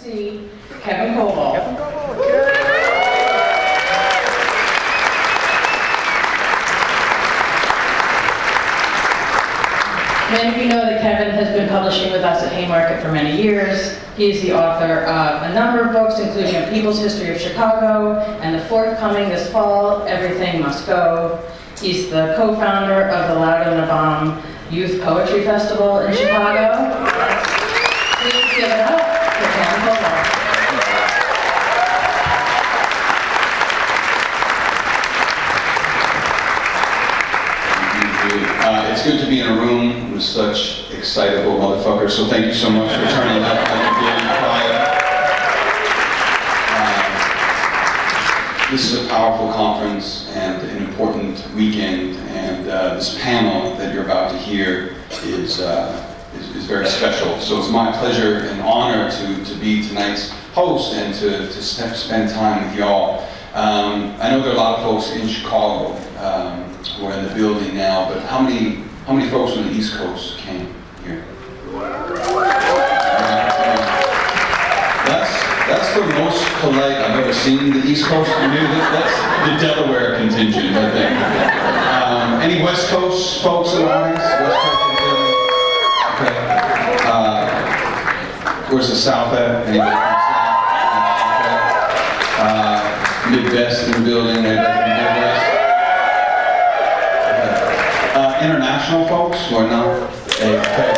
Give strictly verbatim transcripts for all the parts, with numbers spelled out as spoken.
see Kevin Kowal. Kevin Kowal. Yeah. Many of you know that Kevin has been publishing with us at Haymarket for many years. He is the author of a number of books, including A People's History of Chicago, and the forthcoming this fall, Everything Must Go. He's the co-founder of the Loudoun Navam Youth Poetry Festival in Chicago. Please give it up for Kevin Kowal. Uh, it's good to be in a room with such excitable motherfuckers, so thank you so much for turning up like you did prior. Uh, this is a powerful conference and an important weekend, and uh, this panel that you're about to hear is, uh, is, is very special. So it's my pleasure and honor to, to be tonight's host and to, to spend time with y'all. Um, I know there are a lot of folks in Chicago um, who are in the building now, but how many how many folks from the East Coast came here? That's that's the most polite I've ever seen the East Coast. I mean, that's the Delaware contingent, I think. Um, any West Coast folks in the audience? West Coast in the building? Okay. Uh, where's the South at? Anybody from the South? Okay. Uh, Midwest in the building. Anybody from the Midwest? Uh, international folks or no? Hey, okay.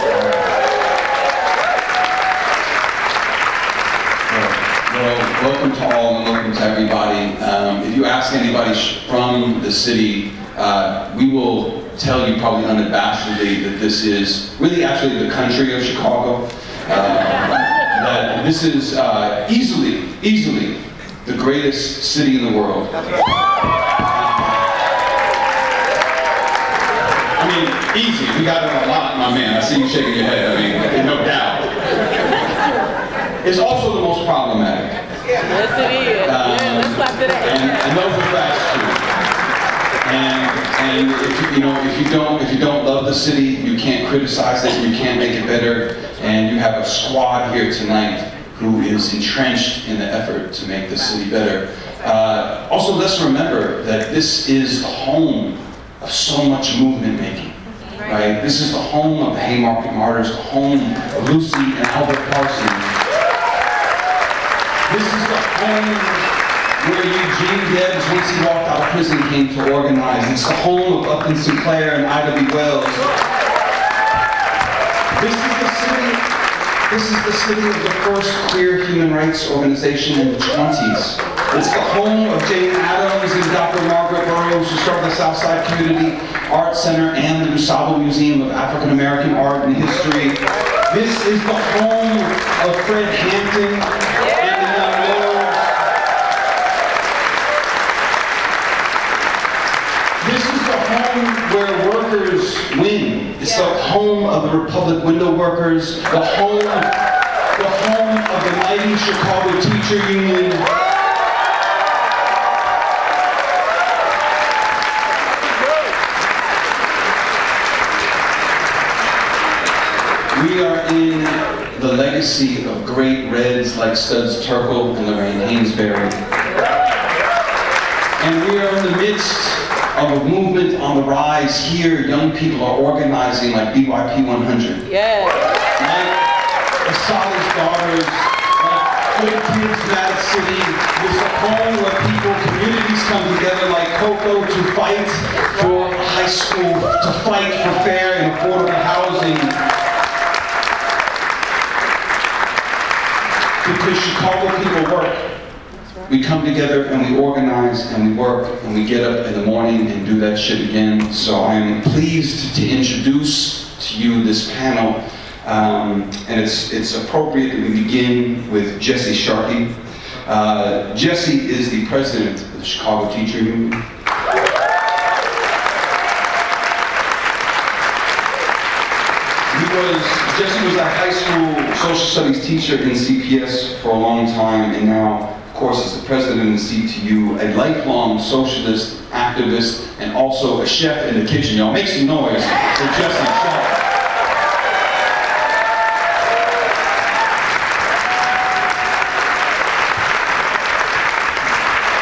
Well, welcome to all and welcome to everybody. Um, if you ask anybody from the city, uh, we will tell you probably unabashedly that this is really actually the country of Chicago. Uh, that this is uh, easily, easily the greatest city in the world. I mean, easy. We got it a lot, my man. I see you shaking your head. I mean, no doubt. It's also the most problematic. Yes, it is. Um, yeah, let's clap it up. And, and those are facts too. And and if you, you know if you don't if you don't love the city, you can't criticize it. You can't make it better. And you have a squad here tonight who is entrenched in the effort to make the city better. Uh, also, let's remember that this is the home of so much movement making, right? This is the home of the Haymarket Martyrs, the home of Lucy and Albert Parsons. This is the home where Eugene Debs, once he walked out of prison, came to organize. It's the home of Upton Sinclair and Ida B. Wells. This is the city. This is the city of the first queer human rights organization in the twenties. It's the home of Jane Addams and Doctor Margaret Burroughs, who started the Southside Community Art Center and the DuSable Museum of African American Art and History. This is the home of Fred Hampton and the Young Lords. This is the home where workers win. It's the home of the Republic Window Workers, the home, the home of the mighty Chicago Teacher Union. We are in the legacy of great Reds like Studs Terkel and Lorraine Hainsbury. And we are in the midst of a movement on the rise here. Young people are organizing like B Y P one hundred. Yes. Like Asada's Daughters, like Good Kids Mad City. It's a home where people, communities come together like Coco to fight for high school, to fight for fair and affordable housing. Because Chicago people work. We come together and we organize and we work and we get up in the morning and do that shit again. So I am pleased to introduce to you this panel. Um, and it's, it's appropriate that we begin with Jesse Sharkey. Uh, Jesse is the president of the Chicago Teacher Union. He was, Jesse was a high school social studies teacher in C P S for a long time, and now, of course, is the president of C T U, a lifelong socialist, activist, and also a chef in the kitchen. Y'all make some noise for Jesse Sharkey.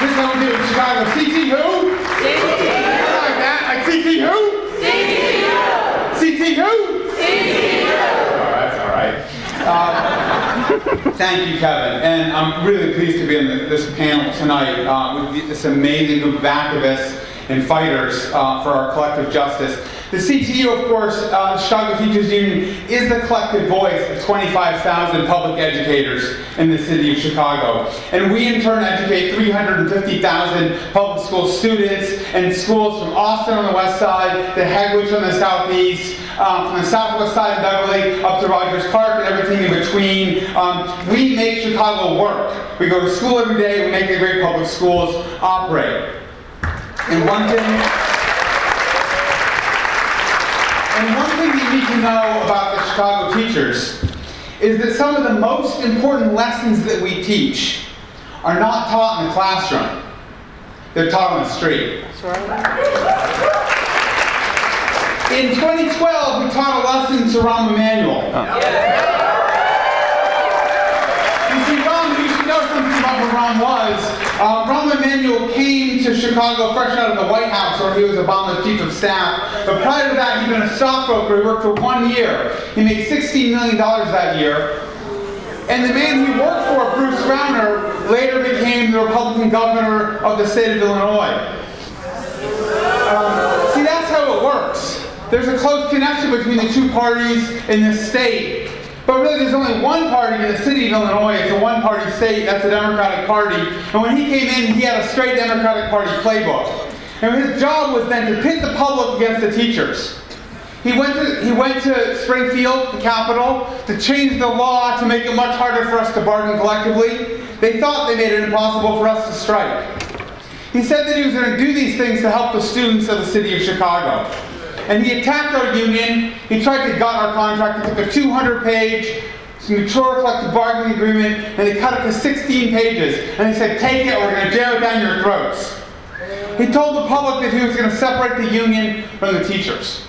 This is how we do it in Chicago. C T who? C T U. Like that? Like C T who? C T U. C T who? C T U. Oh, that's all right. Uh, thank you, Kevin. And I'm really pleased to be on the, this panel tonight uh, with this amazing group of activists and fighters uh, for our collective justice. The C T U, of course, uh, Chicago Teachers Union, is the collective voice of twenty-five thousand public educators in the city of Chicago. And we, in turn, educate three hundred fifty thousand public school students and schools from Austin on the west side to Hegwich on the southeast, um, from the southwest side of Beverly up to Rogers Park and everything in between. Um, we make Chicago work. We go to school every day. We make the great public schools operate. And one thing... And one thing you need to know about the Chicago teachers is that some of the most important lessons that we teach are not taught in the classroom. They're taught on the street. That's right. In twenty twelve, we taught a lesson to Rahm Emanuel. Yes. You see, Rahm, you should know something about what Rahm was. Uh, Rahm Emanuel came to Chicago fresh out of the White House, where he was Obama's chief of staff. But prior to that, he'd been a stockbroker. He worked for one year. He made sixteen million dollars that year. And the man he worked for, Bruce Rauner, later became the Republican governor of the state of Illinois. Um, see, that's how it works. There's a close connection between the two parties in the state. But really, there's only one party in the city of Illinois. It's a one-party state. That's the Democratic Party. And when he came in, he had a straight Democratic Party playbook. And his job was then to pit the public against the teachers. He went to, he went to Springfield, the capital, to change the law to make it much harder for us to bargain collectively. They thought they made it impossible for us to strike. He said that he was going to do these things to help the students of the city of Chicago. And he attacked our union. He tried to gut our contract. He took a two hundred page mature collective bargaining agreement, and they cut it to sixteen pages. And he said, take it, we're going to jam it down your throats. He told the public that he was going to separate the union from the teachers.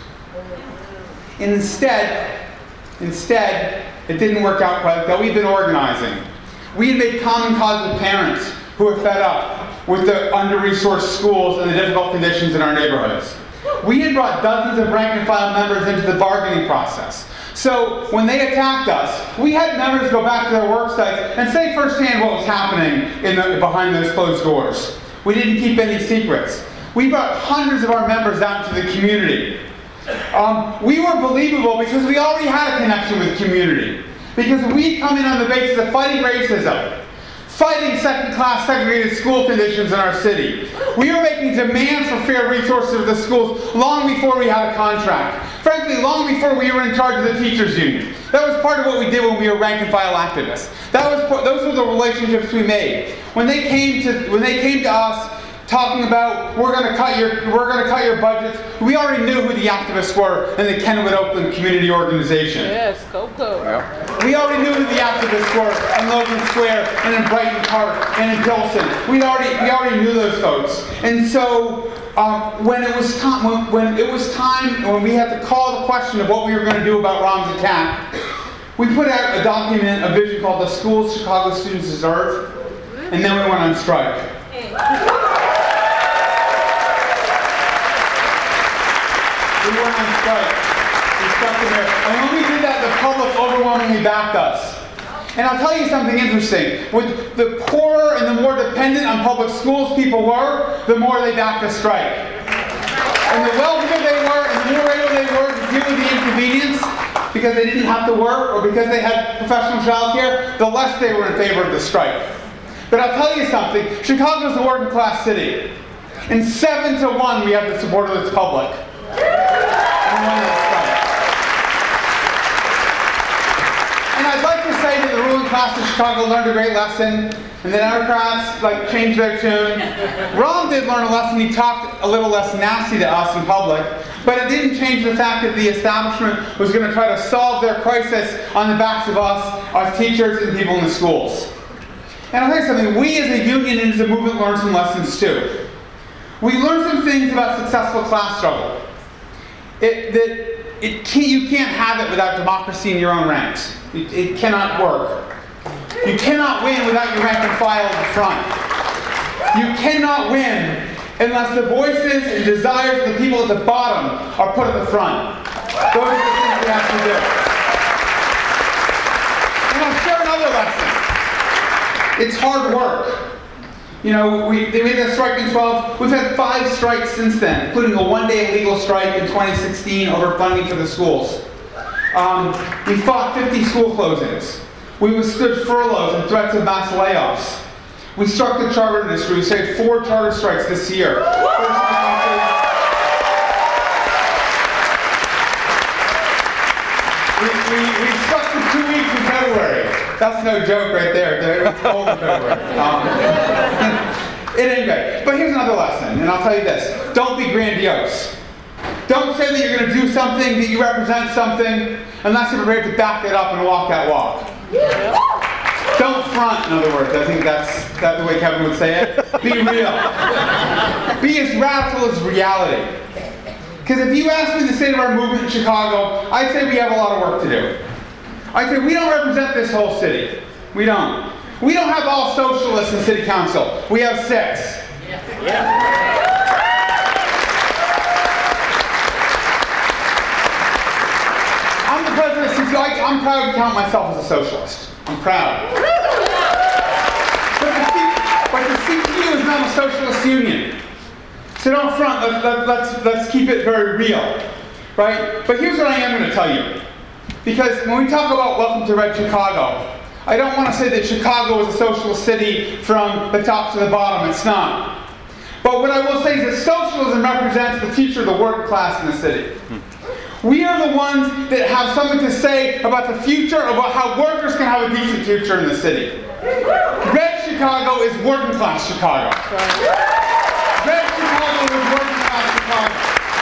Instead, instead, it didn't work out quite like that. We've been organizing. We had made common cause with parents who were fed up with the under-resourced schools and the difficult conditions in our neighborhoods. We had brought dozens of rank-and-file members into the bargaining process. So when they attacked us, we had members go back to their work sites and say firsthand what was happening in the, behind those closed doors. We didn't keep any secrets. We brought hundreds of our members out to the community. Um, we were believable because we already had a connection with the community. Because we'd come in on the basis of fighting racism, fighting second-class segregated school conditions in our city. We were making demands for fair resources of the schools long before we had a contract. Frankly, long before we were in charge of the teachers' union. That was part of what we did when we were rank-and-file activists. That was part, those were the relationships we made. When they came to when they came to us talking about we're going to cut your we're going to cut your budgets, we already knew who the activists were in the Kenwood Oakland Community Organization. Yes, Coco. We already knew who the activists were in Logan Square and in Brighton Park and in Pilsen. We already we already knew those folks. And so um, when it was time when, when it was time when we had to call the question of what we were going to do about Rahm's attack, we put out a document, a vision called "The Schools Chicago Students Deserve," and then we went on strike. We went on strike. We stuck in there. And when we did that, the public overwhelmingly backed us. And I'll tell you something interesting. With the poorer and the more dependent on public schools people were, the more they backed the strike. And the wealthier they were, and the more able they were to deal with the inconvenience, because they didn't have to work or because they had professional childcare, the less they were in favor of the strike. But I'll tell you something. Chicago's a working class city. And seven to one, we have the support of its public. And I'd like to say that the ruling class of Chicago learned a great lesson, and the Democrats like changed their tune. Rahm did learn a lesson. He talked a little less nasty to us in public, but it didn't change the fact that the establishment was going to try to solve their crisis on the backs of us, our teachers, and people in the schools. And I'll tell you something. We as a union and as a movement learned some lessons too. We learned some things about successful class struggle. It, that it can't, you can't have it without democracy in your own ranks. It, it cannot work. You cannot win without your rank and file at the front. You cannot win unless the voices and desires of the people at the bottom are put at the front. Those are the things we have to do. And I'll share another lesson. It's hard work. You know, we, we had a strike in twelve. We've had five strikes since then, including a one-day illegal strike in twenty sixteen over funding for the schools. Um, we fought fifty school closings. We withstood furloughs and threats of mass layoffs. We struck the charter industry. We saved four charter strikes this year. First in the country. We, we, we struck for two weeks in February. That's no joke right there. It's cold in February. Um, at any rate, but here's another lesson, and I'll tell you this. Don't be grandiose. Don't say that you're going to do something, that you represent something, unless you're prepared to back it up and walk that walk. Don't front, in other words. I think that's, that's the way Kevin would say it. Be real. Be as radical as reality. Because if you ask me the state of our movement in Chicago, I'd say we have a lot of work to do. I'd say we don't represent this whole city. We don't. We don't have all socialists in city council. We have six. Yeah. I'm the president of C T U. I, I'm proud to count myself as a socialist. I'm proud. But the, C, but the C T U is not a socialist union. So don't front. Let's, let, let's, let's keep it very real. Right? But here's what I am going to tell you. Because when we talk about Welcome to Red Chicago, I don't want to say that Chicago is a socialist city from the top to the bottom. It's not. But what I will say is that socialism represents the future of the working class in the city. We are the ones that have something to say about the future, about how workers can have a decent future in the city. Red Chicago is working class Chicago. Red Chicago is working class Chicago.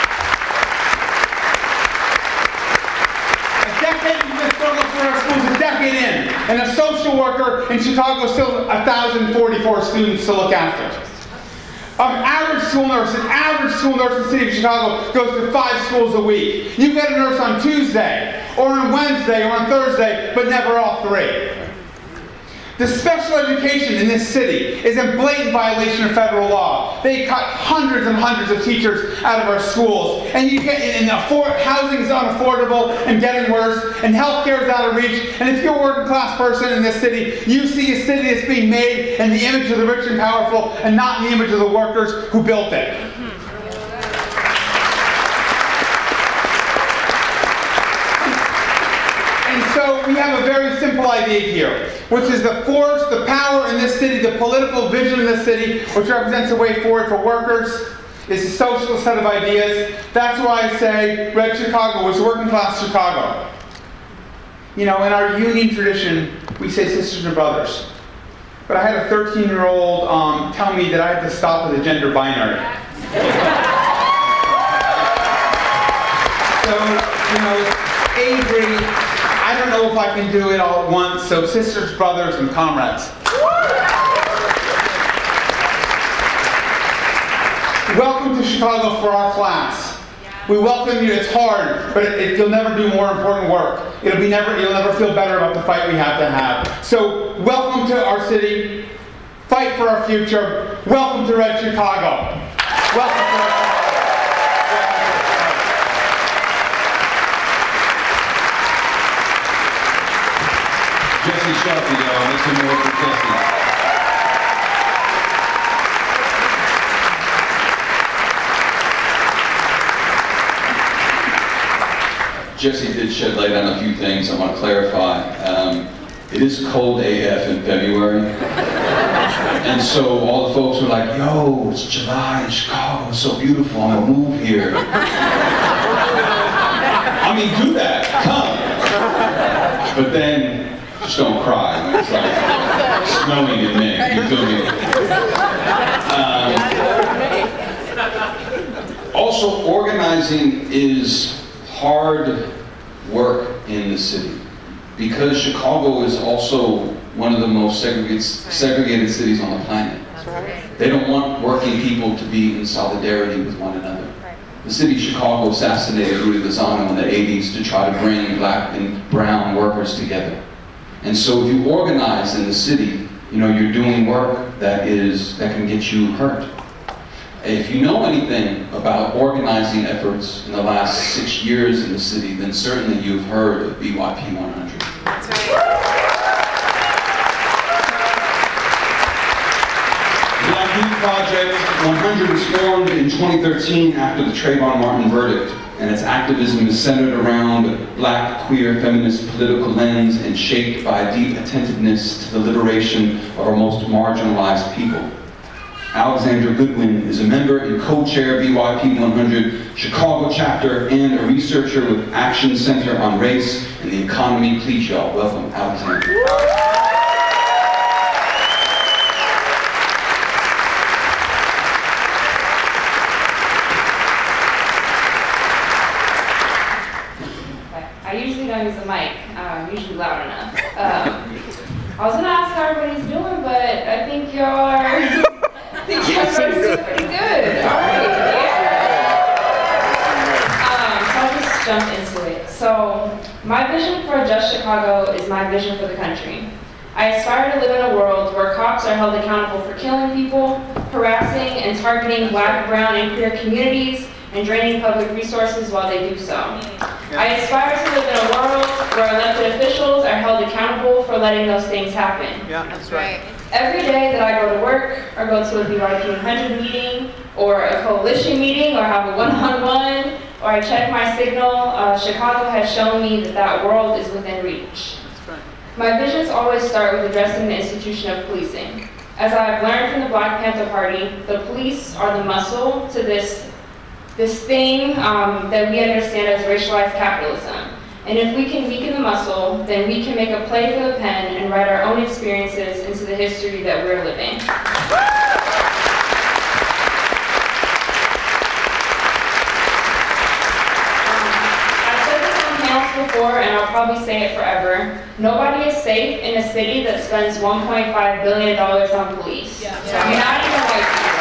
A decade into the struggle for our schools, a decade in, and a social worker in Chicago still one thousand forty-four students to look after. An average school nurse, an average school nurse in the city of Chicago goes to five schools a week. You get a nurse on Tuesday, or on Wednesday, or on Thursday, but never all three. The special education in this city is in blatant violation of federal law. They cut hundreds and hundreds of teachers out of our schools, and you get and afford, housing is unaffordable and getting worse, and healthcare is out of reach. And if you're a working class person in this city, you see a city that's being made in the image of the rich and powerful, and not in the image of the workers who built it. And so we have a very simple idea here, which is the force, the power in this city, the political vision in this city, which represents a way forward for workers, is a socialist set of ideas. That's why I say Red Chicago is working class Chicago. You know, in our union tradition, we say sisters and brothers. But I had a thirteen-year-old um, tell me that I had to stop at the gender binary. So, you know, Avery, I don't know if I can do it all at once, so sisters, brothers, and comrades. Welcome to Chicago for our class. We welcome you. It's hard, but it, it, you'll never do more important work. It'll be never. You'll never feel better about the fight we have to have. So, welcome to our city. Fight for our future. Welcome to Red Chicago. Welcome to Red Chicago. Jesse Sharpie, y'all. Make some noise for Jesse. Jesse did shed light on a few things I want to clarify. Um, it is cold A F in February. And so all the folks were like, yo, it's July in Chicago, it's so beautiful, I'm gonna move here. I mean, do that, come. But then, just don't cry when it's like snowing in May, you feel me? Um, also, organizing is hard work in the city because Chicago is also one of the most segregated, segregated cities on the planet. They don't want working people to be in solidarity with one another. The city of Chicago assassinated Rudy Lozano in the eighties to try to bring black and brown workers together. And so if you organize in the city, you know, you're doing work that is, that can get you hurt. If you know anything about organizing efforts in the last six years in the city, then certainly you've heard of B Y P one hundred. That's right. B Y P Project one hundred was formed in twenty thirteen after the Trayvon Martin verdict, and its activism is centered around a black, queer, feminist political lens and shaped by a deep attentiveness to the liberation of our most marginalized people. Alexandra Goodwin is a member and co-chair B Y P one hundred Chicago chapter and a researcher with Action Center on Race and the Economy. Please, y'all, welcome Alexandra. I usually don't use the mic, um, usually loud enough. Um, I was gonna ask how everybody's doing, but I think y'all are, I think everybody's doing pretty good. All right, yeah. Um, so I'll just jump into it. So my vision for a Just Chicago is my vision for the country. I aspire to live in a world where cops are held accountable for killing people, harassing and targeting black, brown, and queer communities, and draining public resources while they do so. I aspire to live in a world where elected officials are held accountable for letting those things happen. Yeah, that's right. Every day that I go to work, or go to a B Y P one hundred meeting, or a coalition meeting, or have a one-on-one, or I check my signal, uh, Chicago has shown me that that world is within reach. That's right. My visions always start with addressing the institution of policing. As I've learned from the Black Panther Party, the police are the muscle to this this thing um, that we understand as racialized capitalism. And if we can weaken the muscle, then we can make a play for the pen and write our own experiences into the history that we're living. Um, I've said this on panels before, and I'll probably say it forever. Nobody is safe in a city that spends one point five billion dollars on police. Yeah. I mean, not even white people.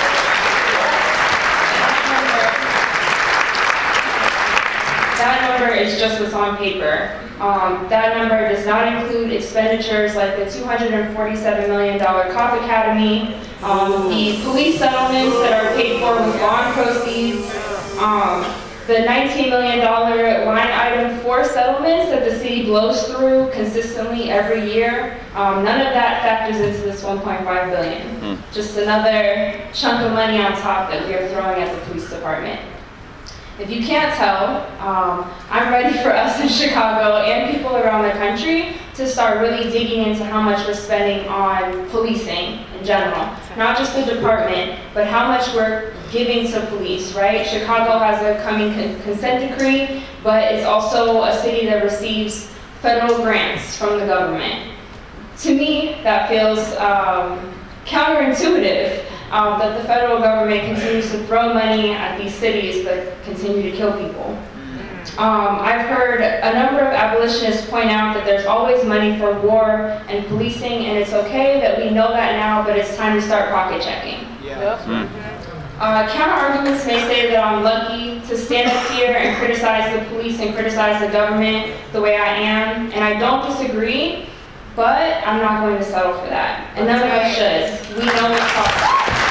That number is just what's on paper. Um, that number does not include expenditures like the two hundred forty-seven million dollars Cop Academy, um, the police settlements that are paid for with bond proceeds, um, the nineteen million dollars line item for settlements that the city blows through consistently every year. Um, none of that factors into this one point five billion dollars. Mm. Just another chunk of money on top that we are throwing at the police department. If you can't tell, um, I'm ready for us in Chicago and people around the country to start really digging into how much we're spending on policing in general. Not just the department, but how much we're giving to police, right? Chicago has a coming con consent decree, but it's also a city that receives federal grants from the government. To me, that feels um, counterintuitive. Um, that the federal government continues to throw money at these cities that continue to kill people. Um, I've heard a number of abolitionists point out that there's always money for war and policing, and it's okay that we know that now, but it's time to start pocket checking. Yeah. Mm. Uh, counter-arguments may say that I'm lucky to stand up here and criticize the police and criticize the government the way I am, and I don't disagree, but I'm not going to settle for that. And none of us should. We know what's possible.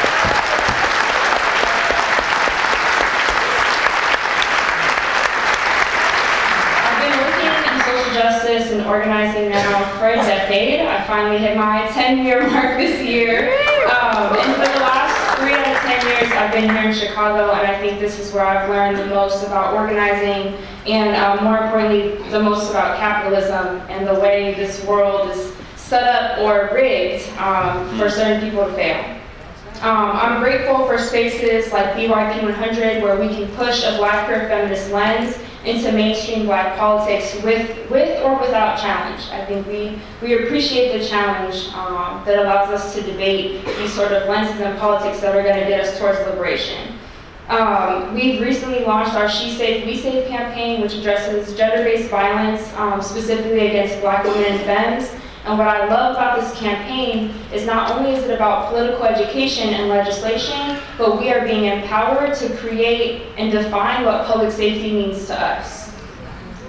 Justice and organizing now for a decade. I finally hit my ten-year mark this year. Um, and for the last three out of ten years, I've been here in Chicago, and I think this is where I've learned the most about organizing, and uh, more importantly, the most about capitalism and the way this world is set up or rigged um, for certain people to fail. Um, I'm grateful for spaces like B Y P one hundred, where we can push a Black queer feminist lens into mainstream Black politics with, with or without challenge. I think we, we appreciate the challenge um, that allows us to debate these sort of lenses in politics that are going to get us towards liberation. Um, we've recently launched our She Safe, We Safe campaign, which addresses gender-based violence, um, specifically against Black women and femmes. And what I love about this campaign is not only is it about political education and legislation, but we are being empowered to create and define what public safety means to us.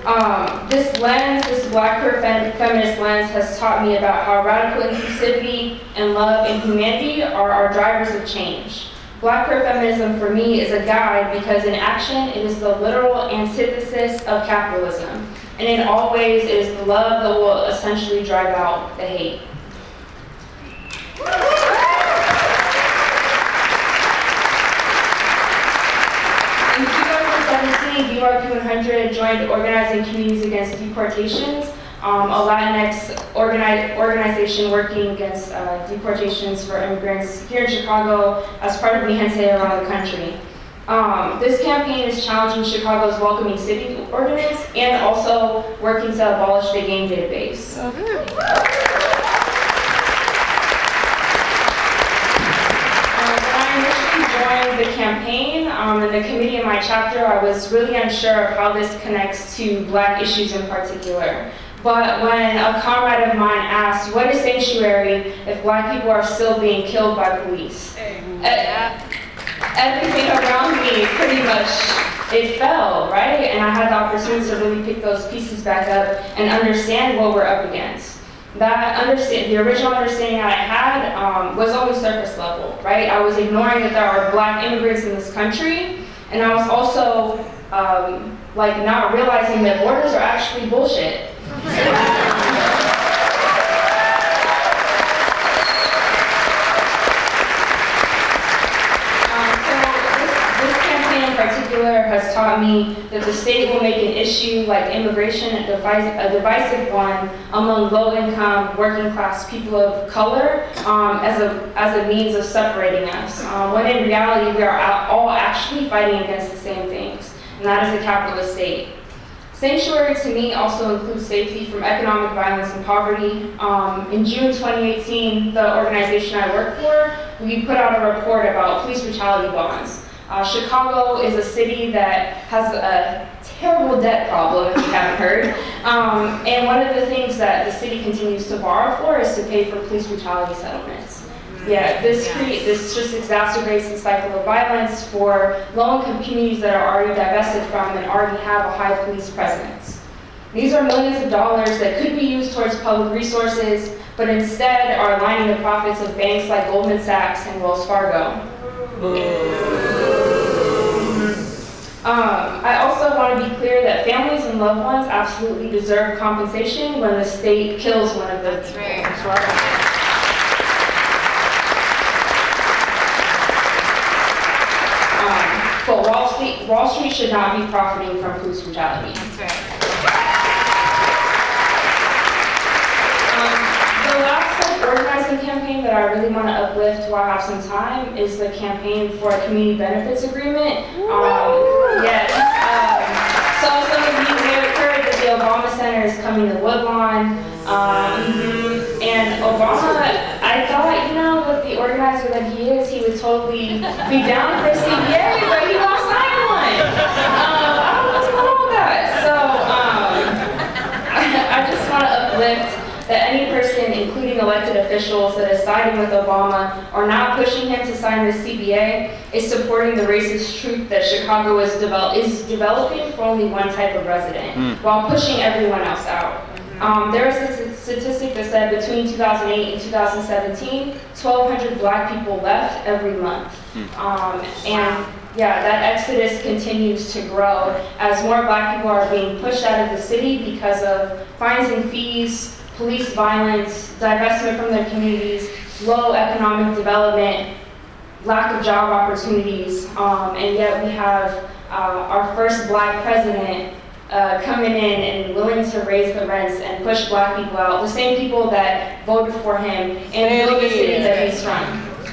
Um, this lens, this Black queer fem feminist lens, has taught me about how radical inclusivity love and humanity are our drivers of change. Black queer feminism for me is a guide because in action it is the literal antithesis of capitalism. And in all ways it is the love that will essentially drive out the hate. In two thousand seventeen, B Y P one hundred joined Organizing Communities Against Deportations, um, a Latinx organi organization working against uh, deportations for immigrants here in Chicago as part of Mi Gente around the country. Um, this campaign is challenging Chicago's Welcoming City ordinance and also working to abolish the gang database. Joined the campaign um, and the committee in my chapter, I was really unsure of how this connects to Black issues in particular. But when a comrade of mine asked, what is sanctuary if Black people are still being killed by police? Yeah. Everything around me pretty much, it fell, right? And I had the opportunity to really pick those pieces back up and understand what we're up against. That understand, the original understanding that I had um, was only surface level, right? I was ignoring that there are Black immigrants in this country, and I was also um, like not realizing that borders are actually bullshit. Has taught me that the state will make an issue like immigration a, device, a divisive one among low-income, working-class people of color um, as, a, as a means of separating us, um, when in reality we are all actually fighting against the same things, and that is the capitalist state. Sanctuary to me also includes safety from economic violence and poverty. Um, in June twenty eighteen, the organization I work for, we put out a report about police brutality bonds. Uh, Chicago is a city that has a terrible debt problem, if you haven't heard. Um, and one of the things that the city continues to borrow for is to pay for police brutality settlements. Yeah, this create, this just exacerbates the cycle of violence for low-income communities that are already divested from and already have a high police presence. These are millions of dollars that could be used towards public resources, but instead are lining the profits of banks like Goldman Sachs and Wells Fargo. Um, I also want to be clear that families and loved ones absolutely deserve compensation when the state kills one of them. That's right. That's right. Um, but Wall Street, Wall Street should not be profiting from police brutality. That's right. The last organizing campaign that I really want to uplift while I have some time is the campaign for a community benefits agreement. Um, yes. Um, so some of you may have heard that the Obama Center is coming to Woodlawn. Um, and Obama, I thought, you know, with the organizer that he is, he would totally be down for a C B A, but he won't sign one. Um, I don't know what's going on with that. So um, I, I just want to uplift that any person, including elected officials, that is siding with Obama or not pushing him to sign the C B A is supporting the racist truth that Chicago is, develop is developing for only one type of resident, mm. while pushing everyone else out. Um, there is a statistic that said between two thousand eight and two thousand seventeen, twelve hundred Black people left every month. Mm. Um, and yeah, that exodus continues to grow as more Black people are being pushed out of the city because of fines and fees, police violence, divestment from their communities, low economic development, lack of job opportunities, um, and yet we have uh, our first Black president uh, coming in and willing to raise the rents and push Black people out, the same people that voted for him and build the city that he's from.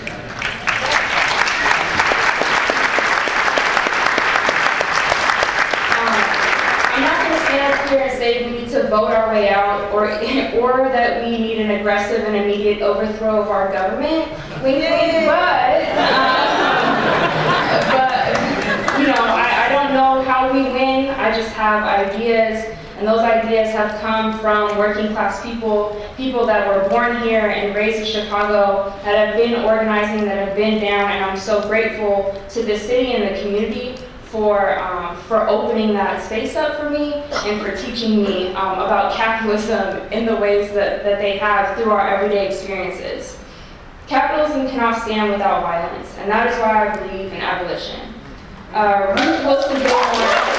And say we need to vote our way out, or or that we need an aggressive and immediate overthrow of our government. Wink, wink, but, um, but you know, I, I don't know how we win. I just have ideas, and those ideas have come from working class people, people that were born here and raised in Chicago, that have been organizing, that have been down, and I'm so grateful to the city and the community for um, for opening that space up for me and for teaching me um, about capitalism in the ways that, that they have through our everyday experiences. Capitalism cannot stand without violence, and that is why I believe in abolition. Uh, Ruth Wilson Gilmore.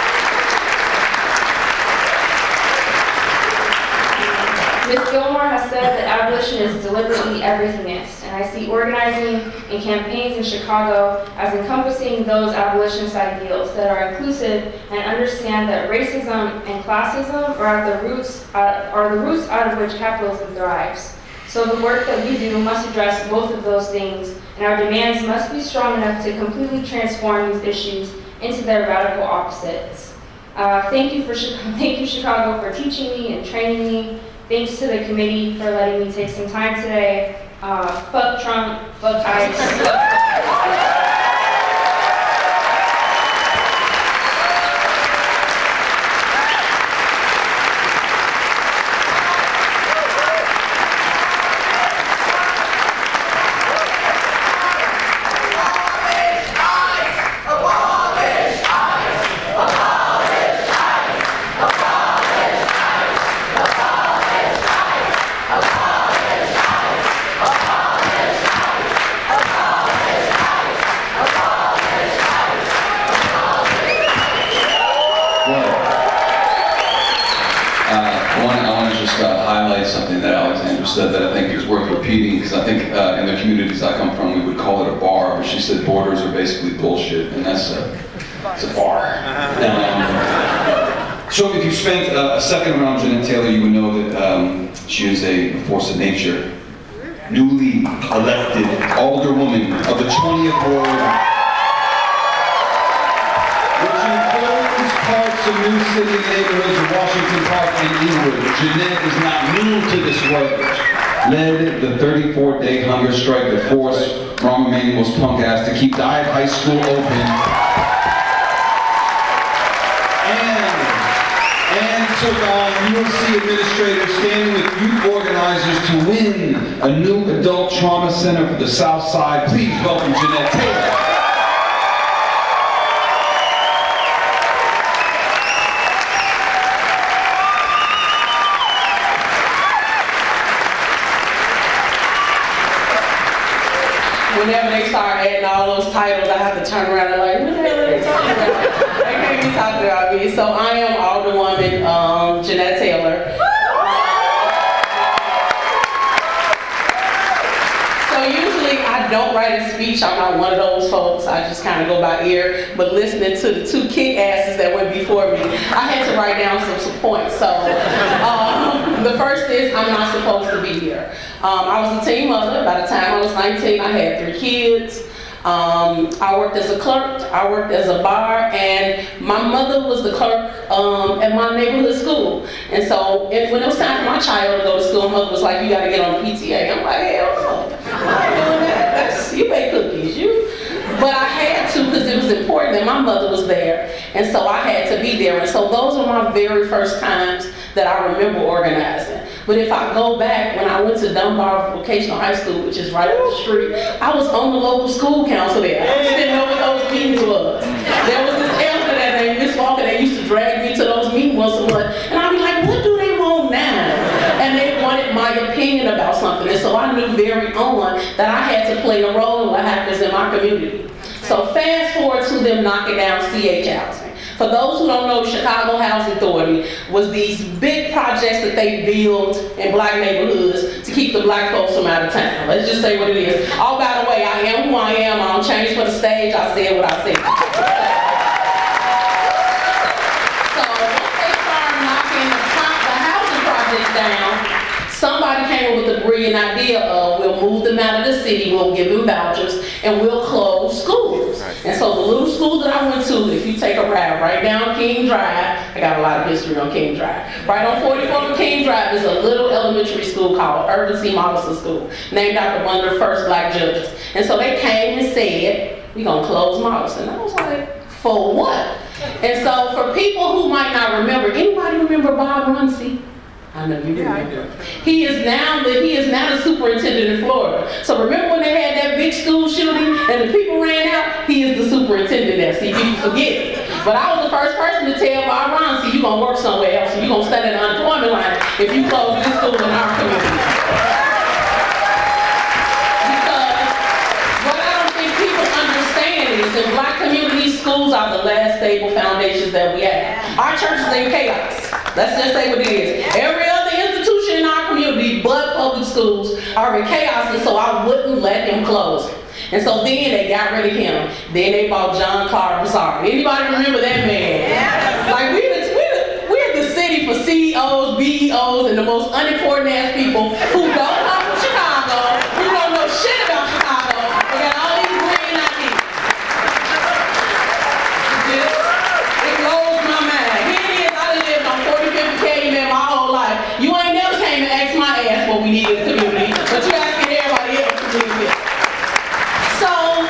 Miz Gilmore has said that abolition is deliberately everythingist, and I see organizing and campaigns in Chicago as encompassing those abolitionist ideals that are inclusive and understand that racism and classism are at the roots uh, are the roots out of which capitalism thrives. So the work that we do must address both of those things, and our demands must be strong enough to completely transform these issues into their radical opposites. Uh, thank you for thank you Chicago for teaching me and training me. Thanks to the committee for letting me take some time today. Uh, fuck Trump, fuck ICE. Said that I think is worth repeating, because I think uh, in the communities I come from we would call it a bar, but she said borders are basically bullshit, and that's a, it's a bar. Um, so if you spent uh, a second around Jeanette Taylor, you would know that um, she is a force of nature, newly elected alderwoman of the twentieth Ward, which includes parts of New City neighborhoods of Washington Park and Inwood. Jeanette is not new to this work. Led the thirty-four day hunger strike that forced Rahm Emanuel's punk ass to keep Dive High School open. And, and took on U S C administrators standing with youth organizers to win a new adult trauma center for the South Side. Please welcome Jeanette Taylor. Whenever they start adding all those titles, I have to turn around and like, what the hell are they talking about? They can't be talking about me. So I am Alderwoman um, Jeanette Taylor. So usually I don't write a speech. I'm not one of those folks. I just kind of go by ear. But listening to the two kick asses that went before me, I had to write down some, some points. So um, the first is I'm not supposed to be here. Um, I was a teen mother. By the time I was nineteen, I had three kids. Um, I worked as a clerk, I worked as a bar, and my mother was the clerk um, at my neighborhood school. And so if, when it was time for my child to go to school, mother was like, you gotta get on the P T A. I'm like, hell no, I ain't doing that. That's, you bake cookies, you. But I had to because it was important and my mother was there. And so I had to be there. And so those were my very first times that I remember organizing. But if I go back, when I went to Dunbar Vocational High School, which is right up the street, I was on the local school council there. I just didn't know what those meetings was. There was this elder that named Miss Walker that used to drag me to those meetings once a month. And I'd be like, what do they want now? And they wanted my opinion about something. And so I knew very on that I had to play a role in what happens in my community. So fast forward to them knocking down C H housing. For those who don't know, Chicago Housing Authority was these big projects that they built in black neighborhoods to keep the black folks from out of town. Let's just say what it is. Oh, by the way, I am who I am. I don't change for the stage. I said what I said. So once they started knocking the, the housing projects down, somebody came up with the brilliant idea of we'll move them out of the city, we'll give them vouchers, and we'll close schools. And so the little school that I went to, if you take a ride right down King Drive, I got a lot of history on King Drive. Right on forty-fourth King Drive is a little elementary school called Irvin C. Mollison School, named after one of the first black judges. And so they came and said, we're gonna close Mollison. I was like, for what? And so for people who might not remember, anybody remember Bob Runcie? I know you do. Yeah, I do. He is now the he is now the superintendent in Florida. So remember when they had that big school shooting and the people ran out? He is the superintendent there. See, people forget. But I was the first person to tell Bob Ron, see, you're gonna work somewhere else. You're gonna stand in the unemployment line if you close this school in our community. stable foundations that we have. Our church is in chaos. Let's just say what it is. Every other institution in our community but public schools are in chaos, and so I wouldn't let him close it. And so then they got rid of him. Then they bought John Carter Brassard. Anybody remember that man? Yeah. Like we the, we the, we're the city for C E Os, B E Os, and the most unimportant ass people who don't come from Chicago, who don't know shit about Chicago, and got all these grand ideas. Just, it blows my mind. Here it is, I done lived on forty-fifth K man my whole life. You ain't never came and asked my ass what we need in the community, but you asking everybody else to do this. So,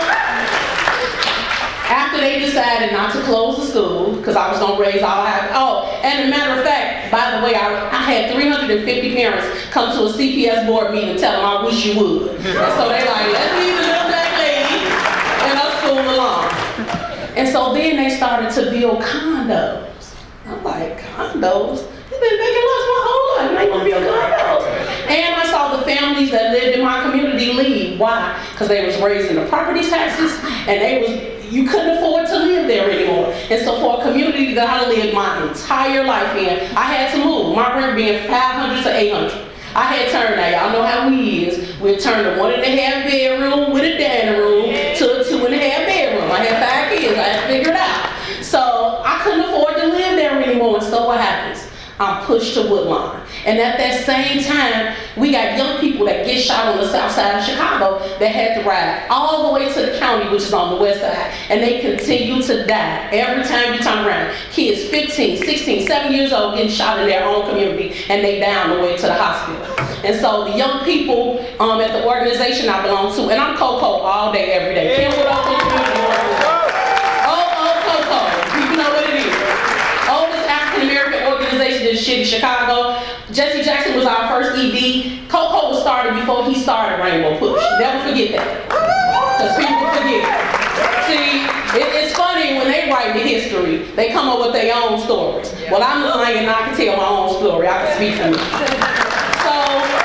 after they decided not to close the school, because I was going to raise all I had, oh, and as a matter of fact, by the way, I, I had three hundred fifty parents come to a C P S board meeting and tell them I wish you would. And so they like, let's leave the little black lady and her school alone. And so then they started to build condos. I'm like, condos? You've been making lots my whole life, and they gonna build condos. And I saw the families that lived in my community leave. Why? Because they was raising the property taxes, and they was, you couldn't afford to live there anymore. And so for a community that I lived my entire life in, I had to move. My rent being five hundred to eight hundred. I had turned, now y'all know how we is, we turned a one and a half bedroom with a dining room to a two and a half bedroom. I had five kids, I had to figure it out. So I couldn't afford to live there anymore, and so what happens? I'm pushed to Woodlawn. And at that same time, we got young people that get shot on the south side of Chicago that had to ride all the way to the county, which is on the west side. And they continue to die every time you turn around. Kids fifteen, sixteen, seven years old getting shot in their own community, and they die on the way to the hospital. And so the young people um, at the organization I belong to, and I'm Coco all day, every day. Kenwood Oakland Community Organization. Oh, oh, Coco. You know what it is. Oldest African American organization in shit in Chicago. Jesse Jackson was our first E D. Coco was started before he started Rainbow Push. Never forget that. Because people forget. See, it, it's funny when they write the history, they come up with their own stories. Well, I'm lying and I can tell my own story. I can speak for me. So,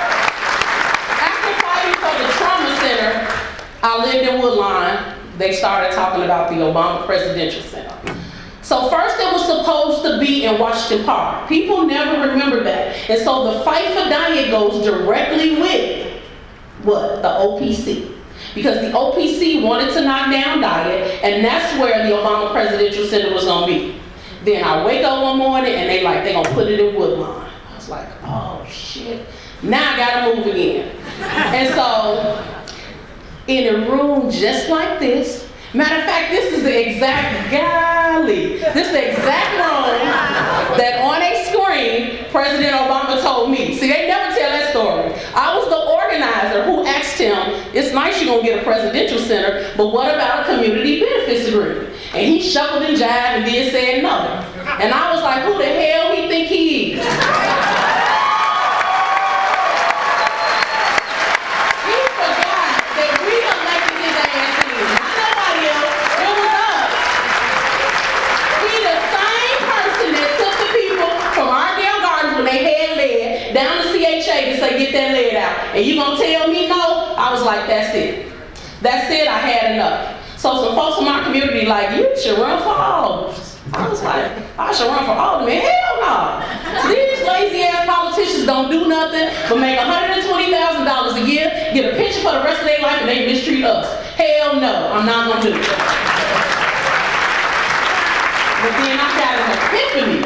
after fighting for the trauma center, I lived in Woodlawn. They started talking about the Obama Presidential Center. So first it was supposed to be in Washington Park. People never remember that. And so the fight for Diet goes directly with, what? The O P C. Because the O P C wanted to knock down Diet, and that's where the Obama Presidential Center was gonna be. Then I wake up one morning and they like, they gonna put it in Woodlawn. I was like, oh shit. Now I gotta move again. And so, in a room just like this, matter of fact, this is the exact, golly, this is the exact room that on a screen, President Obama told me. See, they never tell that story. I was the organizer who asked him, it's nice you're gonna get a presidential center, but what about a community benefits agreement? And he shuffled and jived and then said no. And I was like, who the hell he think he is? Get that lead out. And you gonna tell me no? I was like, that's it. That's it, I had enough. So some folks in my community like, you should run for office. I was like, I should run for alderman. Hell no. These lazy ass politicians don't do nothing but make one hundred twenty thousand dollars a year, get a pension for the rest of their life, and they mistreat us. Hell no, I'm not gonna do it. But then I got an epiphany.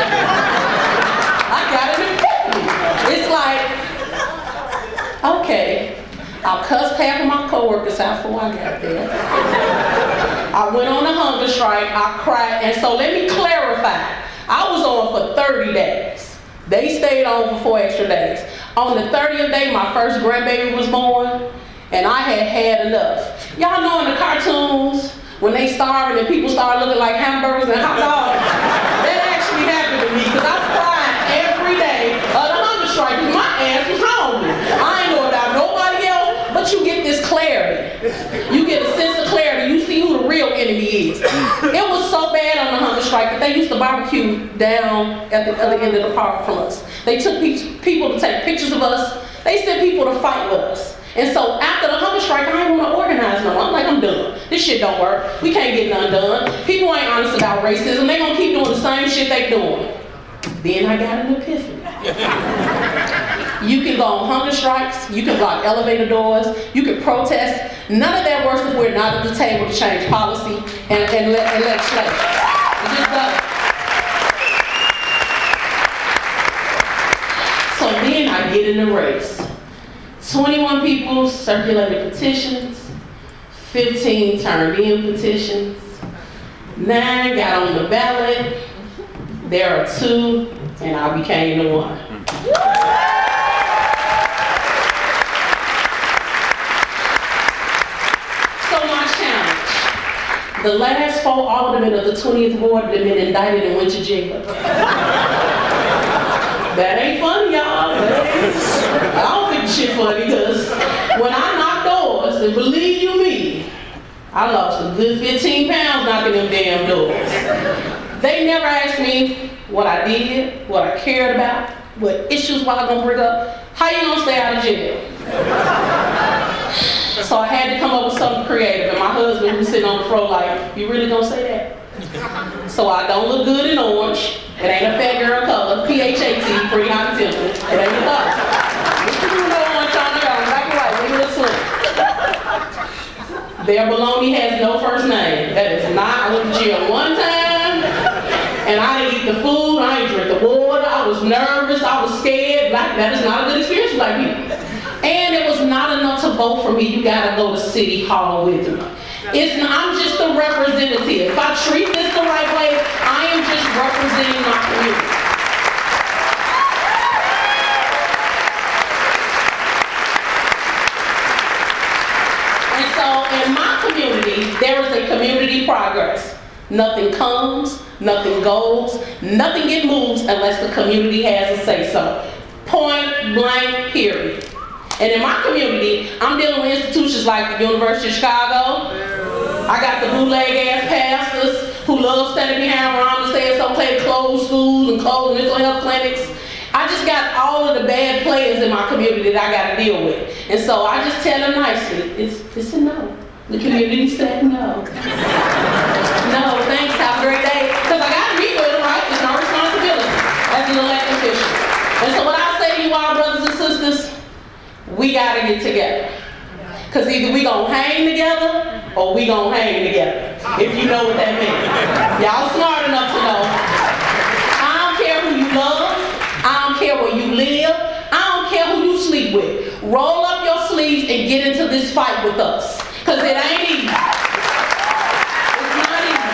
I got an epiphany. It's like, okay, I cussed half of my coworkers out before I got there. I went on a hunger strike, I cried, and so let me clarify. I was on for thirty days. They stayed on for four extra days. On the thirtieth day, my first grandbaby was born, and I had had enough. Y'all know in the cartoons, when they starving and people start looking like hamburgers and hot dogs? That actually happened to me, because I cried every day of the hunger strike, because my ass was hungry. I ain't know about nobody else, but you get this clarity. You get a sense of clarity. You see who the real enemy is. It was so bad on the hunger strike that they used to barbecue down at the other end of the park from us. They took pe- people to take pictures of us. They sent people to fight with us. And so after the hunger strike, I ain't want to organize no more. I'm like, I'm done. This shit don't work. We can't get none done. People ain't honest about racism. They gonna keep doing the same shit they doing. Then I got an epiphany. You can go on hunger strikes, you can block elevator doors, you can protest. None of that works if we're not at the table to change policy and, and, le- and legislation. It just doesn't. So then I get in the race. twenty-one people circulated petitions, fifteen turned in petitions, nine got on the ballot, there are two, and I became the one. So my challenge, the last four aldermen of the twentieth ward have been indicted and went to jail. That ain't funny, y'all. I don't think shit funny, because when I knock doors, and believe you me, I lost a good fifteen pounds knocking them damn doors. They never asked me what I did, what I cared about, what issues was I gonna bring up. How you gonna stay out of jail? So I had to come up with something creative, and my husband, who was sitting on the floor like, you really gonna say that? So I don't look good in orange. It ain't a fat girl color. P H A T, pretty hot and temple. It ain't a color. You know orange on the ground, black and white, leave it slim. Their bologna has no first name. That is not, I went to jail one time, and I didn't eat the food, I didn't drink the water, I was nervous, I was scared. Black, that is not a good experience for black people. And it was not enough to vote for me. You gotta go to City Hall with me. It's not, I'm just a representative. If I treat this the right way, I am just representing my community. And so in my community, there is a community progress. Nothing comes, nothing goes, nothing gets moved unless the community has a say so. Point blank, period. And in my community, I'm dealing with institutions like the University of Chicago. I got the bootleg ass pastors who love standing behind Ron and saying it's okay to close schools and close mental health clinics. I just got all of the bad players in my community that I got to deal with. And so I just tell them nicely, it's, it's a no. The community said no. No, thanks, have a great day. Because I got to meet with them, right? It's my responsibility as an elected official. And so what I say to you all, brothers and sisters, we got to get together. Because either we going to hang together or we going to hang together, if you know what that means. Y'all smart enough to know. I don't care who you love. I don't care where you live. I don't care who you sleep with. Roll up your sleeves and get into this fight with us. Because it ain't easy. It's not easy.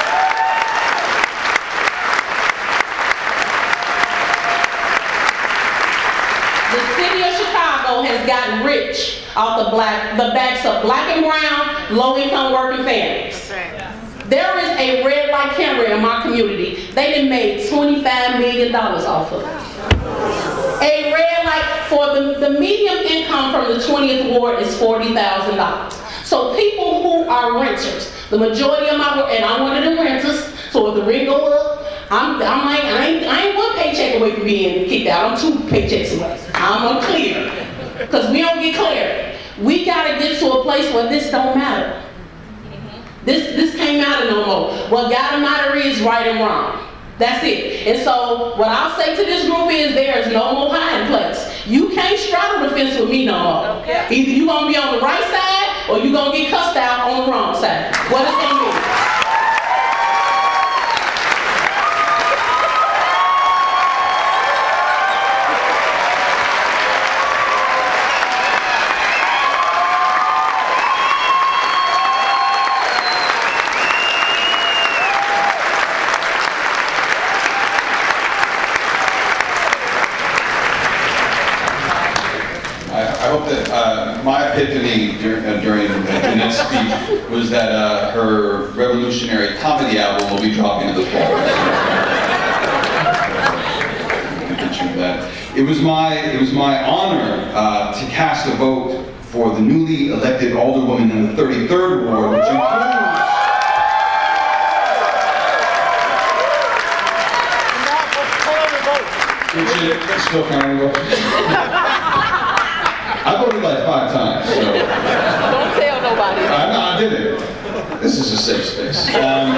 The city of Chicago has gotten rich off the black, the backs of black and brown, low-income working families. There is a red light camera in my community. They done made twenty-five million dollars off of it. A red light for the, the median income from the twentieth ward is forty thousand dollars. So people who are renters, the majority of my, and I'm one of them renters, so if the rent go up, I'm, I'm like, I ain't, I ain't one paycheck away from being kicked out. I'm two paychecks away. I'm unclear. Because we don't get clear. We gotta get to a place where this don't matter. This, this can't matter no more. What gotta matter is right and wrong. That's it. And so what I'll say to this group is there is no more hiding place. You can't straddle the fence with me no more. Okay. Either you gonna be on the right side or you gonna get cussed out on the wrong side. What is gonna be? I hope that uh, my epiphany during, uh, during Jeanette's speech was that uh, her revolutionary comedy album will be dropping in the fall. That. It was my it was my honor uh, to cast a vote for the newly elected alderwoman in the thirty-third ward, which includes. Which is still counting votes. I voted like five times, so. did it. This is a safe space. Um,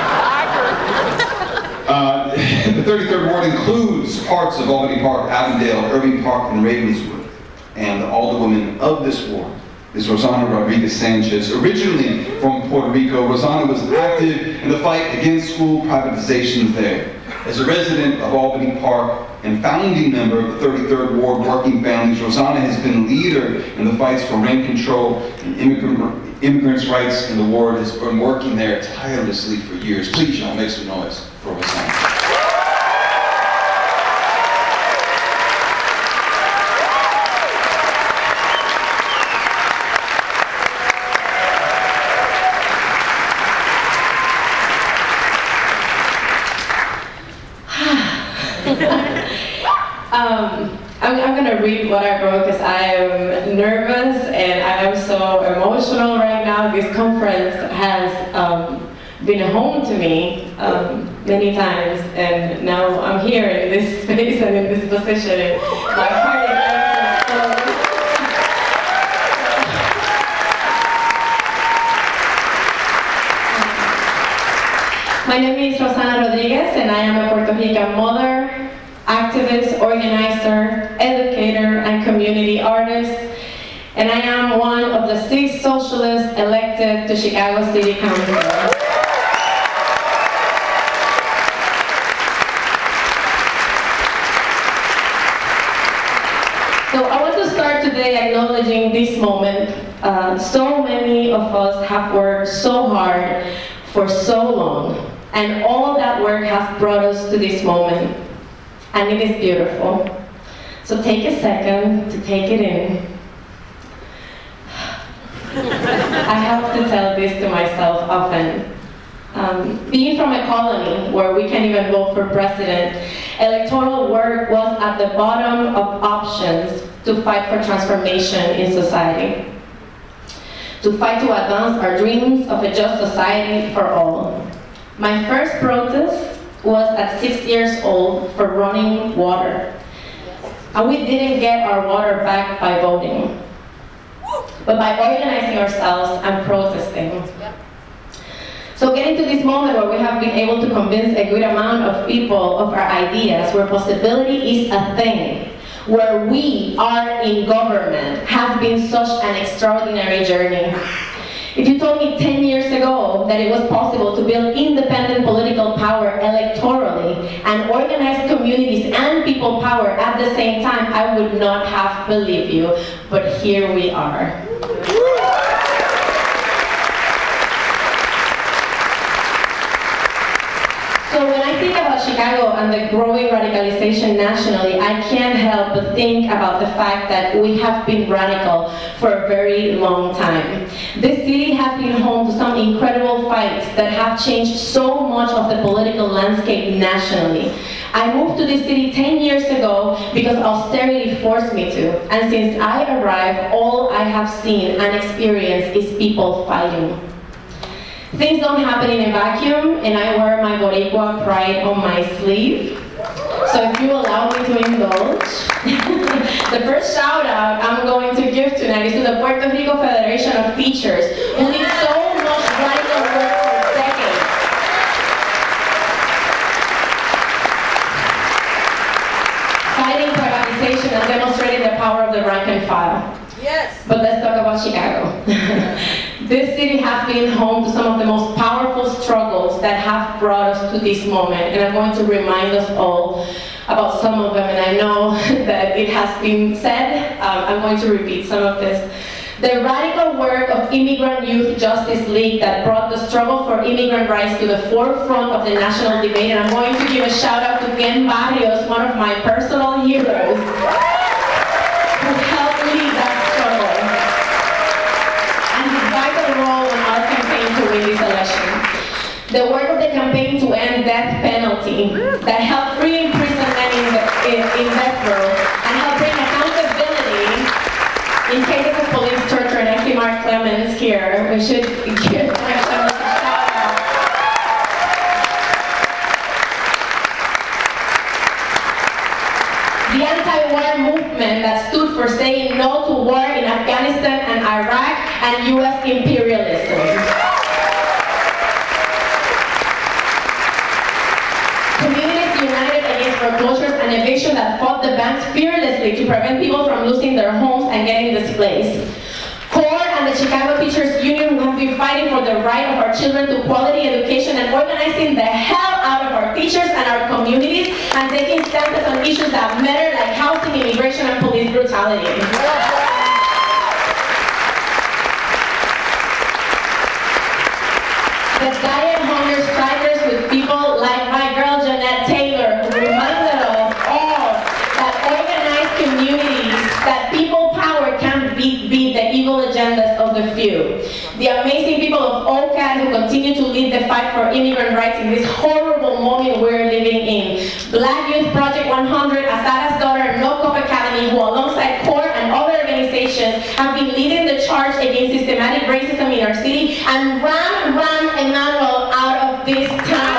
uh, the thirty-third Ward includes parts of Albany Park, Avondale, Irving Park, and Ravenswood. And the alderwoman of this ward is Rossana Rodriguez Sanchez. Originally from Puerto Rico, Rossana was active in the fight against school privatizations there. As a resident of Albany Park and founding member of the thirty-third Ward Working Families, Rossana has been a leader in the fights for rent control and immigrant, immigrants' rights, and the ward has been working there tirelessly for years. Please, y'all, make some noise for Rossana. um, I'm, I'm going to read what I wrote because I am nervous and I am so emotional right now. This conference has um, been home to me um, many times, and now I'm here in this space and in this position, and my heart is so. My name is Rossana Rodriguez, and I am a Puerto Rican mother, activist, organizer, educator, and community artist. And I am one of the six socialists elected to Chicago City Council. So I want to start today acknowledging this moment. Uh, so many of us have worked so hard for so long. And all that work has brought us to this moment. And it is beautiful. So take a second to take it in. I have to tell this to myself often. Um, being from a colony where we can't even vote for president, electoral work was at the bottom of options to fight for transformation in society. To fight to advance our dreams of a just society for all. My first protest was at six years old for running water. And we didn't get our water back by voting, but by organizing ourselves and protesting. So getting to this moment where we have been able to convince a good amount of people of our ideas, where possibility is a thing, where we are in government, has been such an extraordinary journey. If you told me ten years ago that it was possible to build independent political power electorally and organize communities and people power at the same time, I would not have believed you, but here we are. So when I think about Chicago and the growing radicalization nationally, I can't help but think about the fact that we have been radical for a very long time. This city has been home to some incredible fights that have changed so much of the political landscape nationally. I moved to this city ten years ago because austerity forced me to, and since I arrived, all I have seen and experienced is people fighting. Things don't happen in a vacuum, and I wear my Boricua pride on my sleeve. So if you allow me to indulge, the first shout out I'm going to give tonight is to the Puerto Rico Federation of Teachers, who did so much radical work for decades. Fighting privatization and demonstrating the power of the rank and file. Yes. But let's talk about Chicago. This city has been home to some of the most powerful struggles that have brought us to this moment, and I'm going to remind us all about some of them, and I know that it has been said. um, I'm going to repeat some of this. The radical work of Immigrant Youth Justice League that brought the struggle for immigrant rights to the forefront of the national debate, and I'm going to give a shout out to Ken Barrios, one of my personal heroes, who helped lead that struggle, and his vital role in our campaign to win this election. The work of the campaign to end death penalty that helped free imprisoned men in, the, in, in death row and helped bring accountability in cases of police torture. And I see Mark Clemens here. We should give Mark Clemens a shout out. The anti-war movement that stood for saying no to war in Afghanistan and Iraq Iraq and U S imperialism. Communities united against foreclosures and eviction that fought the banks fearlessly to prevent people from losing their homes and getting displaced. CORE and the Chicago Teachers Union, who have been fighting for the right of our children to quality education and organizing the hell out of our teachers and our communities and taking stances on issues that matter like housing, immigration, and police brutality. The diet hunger strikers with people like my girl Jeanette Taylor, who reminded us all that organized communities, that people power can beat, beat the evil agendas of the few. The amazing people of O C A D who continue to lead the fight for immigrant rights in this horrible moment we're living in. Black Youth Project one hundred, Asada's daughter, No Cop Academy, who alongside CORE and other organizations have been leading the charge against systematic racism in our city, and ran, ran Emmanuel out of this town.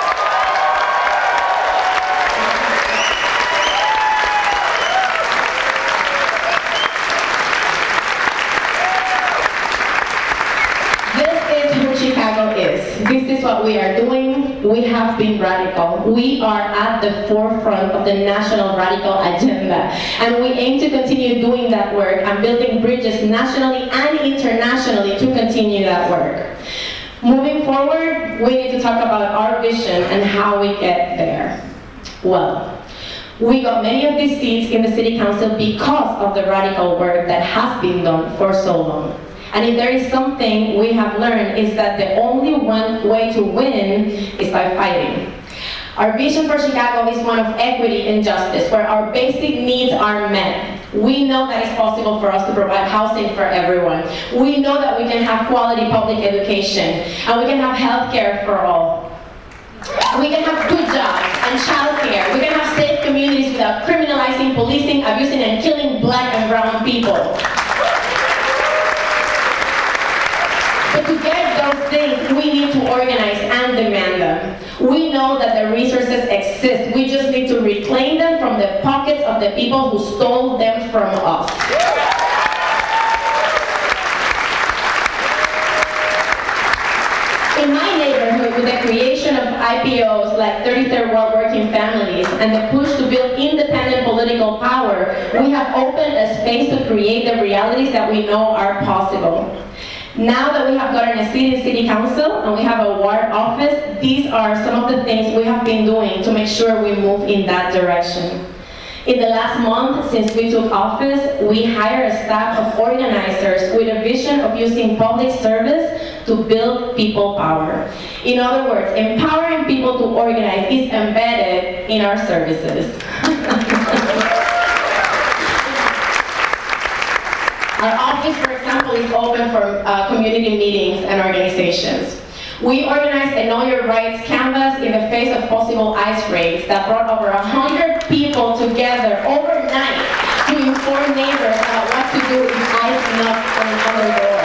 Chicago is. This is what we are doing. We have been radical. We are at the forefront of the national radical agenda. And we aim to continue doing that work and building bridges nationally and internationally to continue that work. Moving forward, we need to talk about our vision and how we get there. Well, we got many of these seats in the City Council because of the radical work that has been done for so long. And if there is something we have learned, is that the only one way to win is by fighting. Our vision for Chicago is one of equity and justice, where our basic needs are met. We know that it's possible for us to provide housing for everyone. We know that we can have quality public education, and we can have health care for all. We can have good jobs and child care. We can have safe communities without criminalizing, policing, abusing, and killing black and brown people. But to get those things, we need to organize and demand them. We know that the resources exist. We just need to reclaim them from the pockets of the people who stole them from us. In my neighborhood, with the creation of I P Os like thirty-third World Working Families and the push to build independent political power, we have opened a space to create the realities that we know are possible. Now that we have gotten a seat in City Council and we have a ward office, these are some of the things we have been doing to make sure we move in that direction. In the last month since we took office, we hired a staff of organizers with a vision of using public service to build people power. In other words, empowering people to organize is embedded in our services. Our office, for example, is open for uh, community meetings and organizations. We organized a Know Your Rights canvas in the face of possible ICE raids that brought over one hundred people together overnight to inform neighbors about what to do if ICE knocks on their door.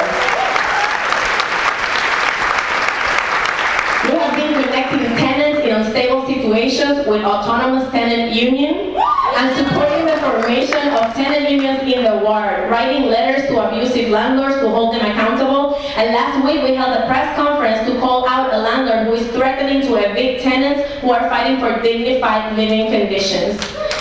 We have been connecting tenants in unstable situations with autonomous tenant union and supporting the formation of tenant unions in the ward, writing letters to abusive landlords to hold them accountable. And last week we held a press conference to call out a landlord who is threatening to evict tenants who are fighting for dignified living conditions.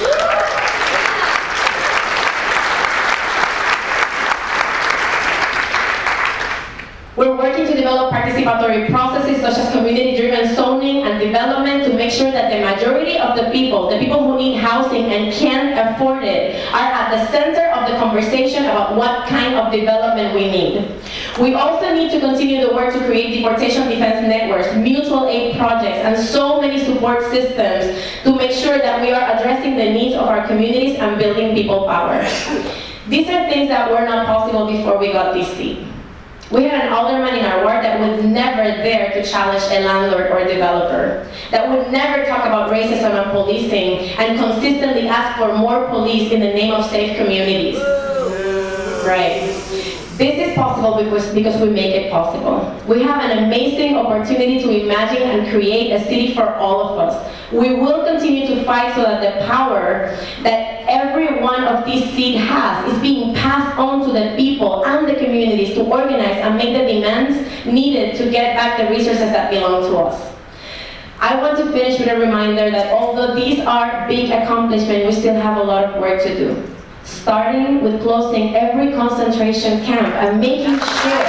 We're working to develop participatory processes such as community-driven zoning and development to make sure that the majority of the people, the people who need housing and can't afford it, are at the center of the conversation about what kind of development we need. We also need to continue the work to create deportation defense networks, mutual aid projects, and so many support systems to make sure that we are addressing the needs of our communities and building people power. These are things that were not possible before we got this seat. We had an alderman in our ward that would never dare to challenge a landlord or developer, that would never talk about racism and policing, and consistently ask for more police in the name of safe communities. Right. This is possible because, because we make it possible. We have an amazing opportunity to imagine and create a city for all of us. We will continue to fight so that the power that every one of these seats has is being passed on to the people and the communities to organize and make the demands needed to get back the resources that belong to us. I want to finish with a reminder that although these are big accomplishments, we still have a lot of work to do. Starting with closing every concentration camp and making sure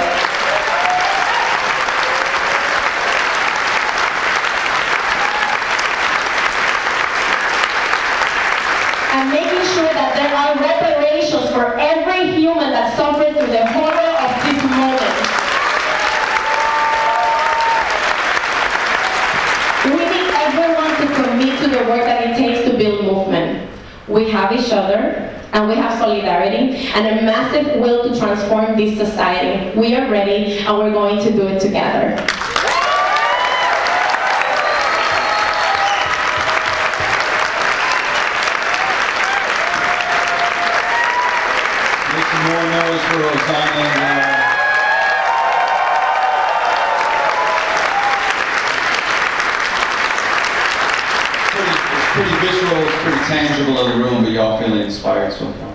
and making sure that there are reparations for every human that suffered through the horror of this moment. We need everyone to commit to the work that it takes to build movement. We have each other, and we have solidarity, and a massive will to transform this society. We are ready, and we're going to do it together. Make some more noise for Rosanna. Pretty visual, it's pretty tangible in the room, but y'all feeling inspired so far?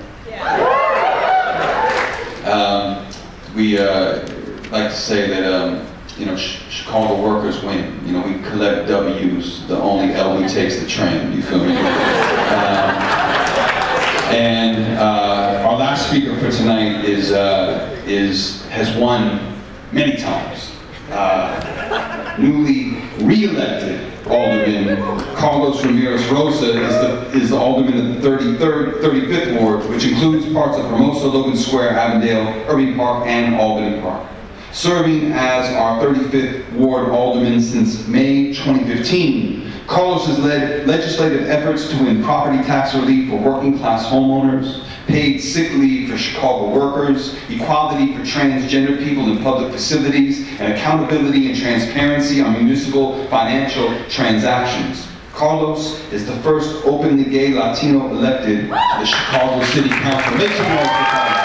Yeah. Um, we uh, like to say that um, you know, Ch Chicago workers win. You know, we collect W's. The only L we take is the train. You feel me? um, and uh, our last speaker for tonight is uh, is has won many times. Uh, newly re-elected Alderman Carlos Ramirez Rosa is the, is the Alderman of the thirty-third, thirty-fifth Ward, which includes parts of Hermosa, Logan Square, Avondale, Irving Park, and Albany Park. Serving as our thirty-fifth Ward Alderman since May twenty fifteen, Carlos has led legislative efforts to win property tax relief for working class homeowners, paid sick leave for Chicago workers, equality for transgender people in public facilities, and accountability and transparency on municipal financial transactions. Carlos is the first openly gay Latino elected to the Chicago City Council. Make some noise for Carlos.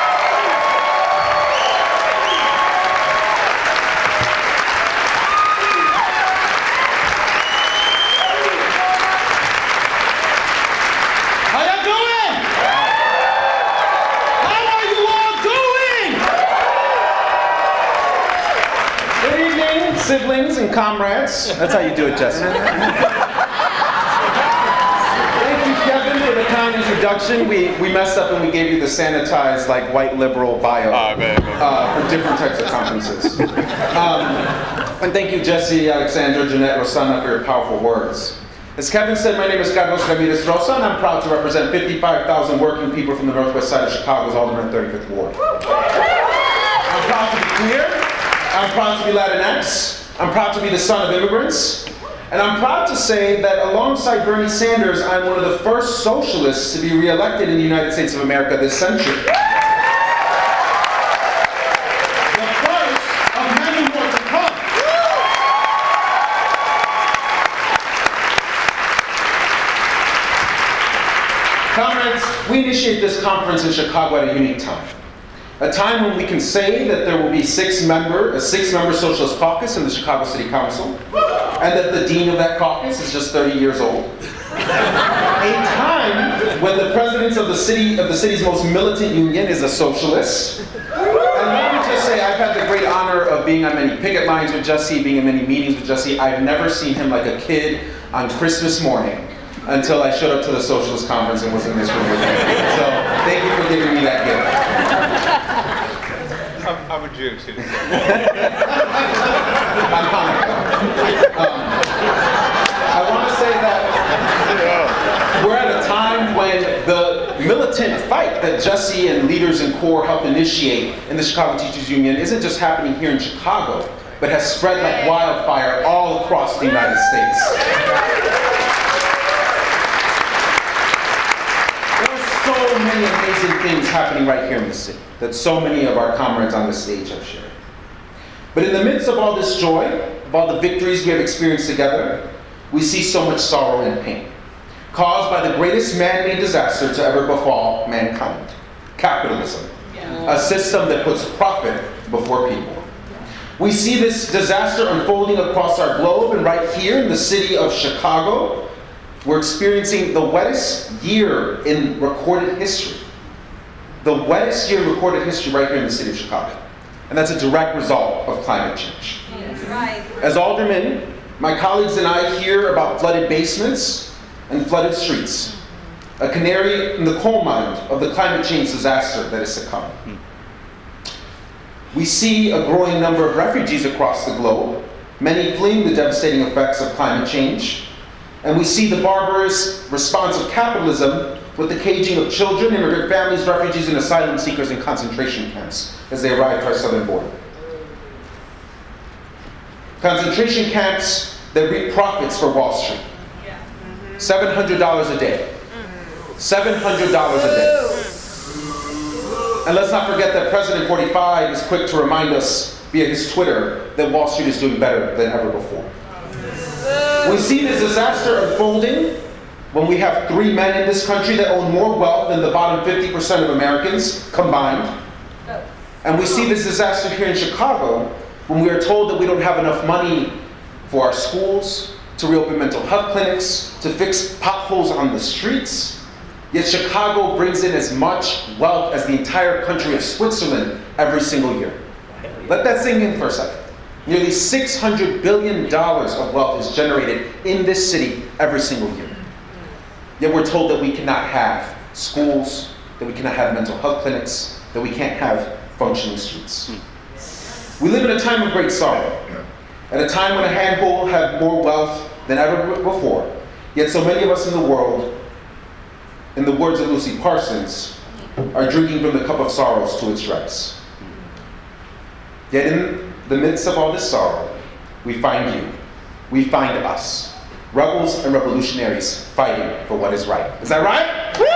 Siblings and comrades. That's how you do it, Jesse. Thank you, Kevin, for the kind introduction. We we messed up and we gave you the sanitized, like, white liberal bio uh, for different types of conferences. Um, and thank you, Jesse, Alexandra, Jeanette, Rosanna, for your powerful words. As Kevin said, my name is Carlos Ramirez Rosa, and I'm proud to represent fifty-five thousand working people from the northwest side of Chicago's Alderman thirty-fifth Ward. I'm proud to be queer. I'm proud to be Latinx. I'm proud to be the son of immigrants. And I'm proud to say that alongside Bernie Sanders, I'm one of the first socialists to be reelected in the United States of America this century. The first of many more to come. Comrades, we initiate this conference in Chicago at a unique time. A time when we can say that there will be six member, a six-member socialist caucus in the Chicago City Council, and that the dean of that caucus is just thirty years old. A time when the president of the city of the city's most militant union is a socialist. And let me just say, I've had the great honor of being on many picket lines with Jesse, being in many meetings with Jesse. I've never seen him like a kid on Christmas morning until I showed up to the socialist conference and was in this room with him. So thank you for giving me that gift. I'm, I'm a Jew too. I'm Hanukkah. Um, I want to say that we're at a time when the militant fight that Jesse and leaders in CORE helped initiate in the Chicago Teachers Union isn't just happening here in Chicago, but has spread like wildfire all across the United States. So many amazing things happening right here in the city that so many of our comrades on this stage have shared. But in the midst of all this joy, of all the victories we have experienced together, we see so much sorrow and pain, caused by the greatest man-made disaster to ever befall mankind: capitalism, a system that puts profit before people. We see this disaster unfolding across our globe, and right here in the city of Chicago, We're experiencing the wettest year in recorded history. The wettest year in recorded history right here in the city of Chicago. And that's a direct result of climate change. That's right. As aldermen, my colleagues and I hear about flooded basements and flooded streets, a canary in the coal mine of the climate change disaster that is to come. We see a growing number of refugees across the globe, many fleeing the devastating effects of climate change. And we see the barbarous response of capitalism with the caging of children, immigrant families, refugees, and asylum seekers in concentration camps as they arrive to our southern border. Concentration camps that reap profits for Wall Street. seven hundred dollars a day. seven hundred dollars a day. And let's not forget that President forty-five is quick to remind us via his Twitter that Wall Street is doing better than ever before. We see this disaster unfolding when we have three men in this country that own more wealth than the bottom fifty percent of Americans combined. And we see this disaster here in Chicago when we are told that we don't have enough money for our schools, to reopen mental health clinics, to fix potholes on the streets. Yet Chicago brings in as much wealth as the entire country of Switzerland every single year. Let that sink in for a second. Nearly six hundred billion dollars of wealth is generated in this city every single year. Yet we're told that we cannot have schools, that we cannot have mental health clinics, that we can't have functioning streets. We live in a time of great sorrow, at a time when a handful have more wealth than ever before, yet so many of us in the world, in the words of Lucy Parsons, are drinking from the cup of sorrows to its dregs. Yet in the midst of all this sorrow, we find you, we find us, rebels and revolutionaries fighting for what is right. Is that right? Woo!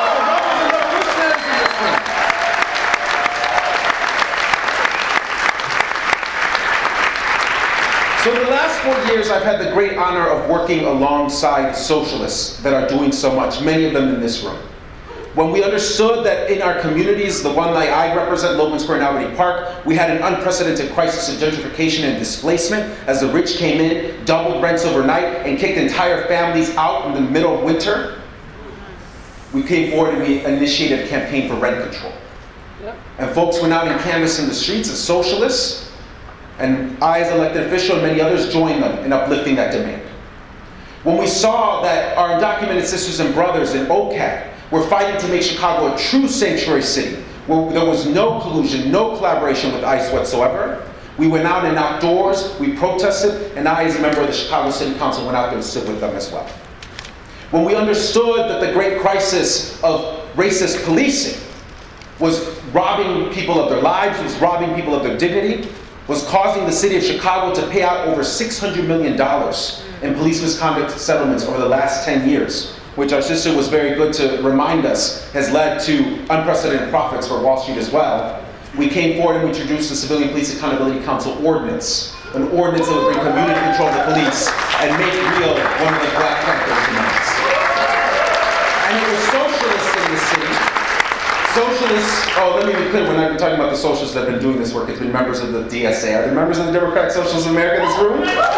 So in the last four years, I've had the great honor of working alongside socialists that are doing so much, many of them in this room. When we understood that in our communities, the one that I represent, Logan Square and Albany Park, we had an unprecedented crisis of gentrification and displacement as the rich came in, doubled rents overnight, and kicked entire families out in the middle of winter, we came forward and we initiated a campaign for rent control. Yep. And folks went out and canvassed in the streets as socialists, and I as elected official and many others joined them in uplifting that demand. When we saw that our undocumented sisters and brothers in O C A D were fighting to make Chicago a true sanctuary city, where there was no collusion, no collaboration with ICE whatsoever, we went out and knocked doors, we protested, and I as a member of the Chicago City Council went out there to sit with them as well. When we understood that the great crisis of racist policing was robbing people of their lives, was robbing people of their dignity, was causing the city of Chicago to pay out over six hundred million dollars in police misconduct settlements over the last ten years, which our sister was very good to remind us has led to unprecedented profits for Wall Street as well. We came forward and we introduced the Civilian Police Accountability Council Ordinance, an ordinance that would bring community control of the police and make real one of the Black Panthers demands. And it was socialists in the city. Socialists, oh, let me be clear, we're not even talking about the socialists that have been doing this work. It's been members of the D S A. Are there members of the Democratic Socialists of America in this room?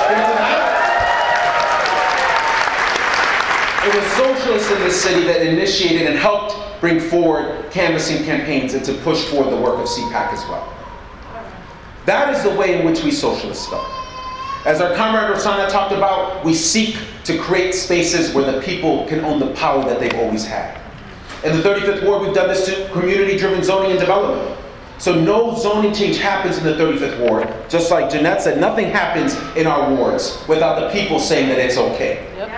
It was socialists in this city that initiated and helped bring forward canvassing campaigns and to push forward the work of C PAC as well. That is the way in which we socialists go. As our comrade Rosanna talked about, we seek to create spaces where the people can own the power that they've always had. In the thirty-fifth Ward, we've done this to community-driven zoning and development. So no zoning change happens in the thirty-fifth Ward. Just like Jeanette said, nothing happens in our wards without the people saying that it's okay. Yep.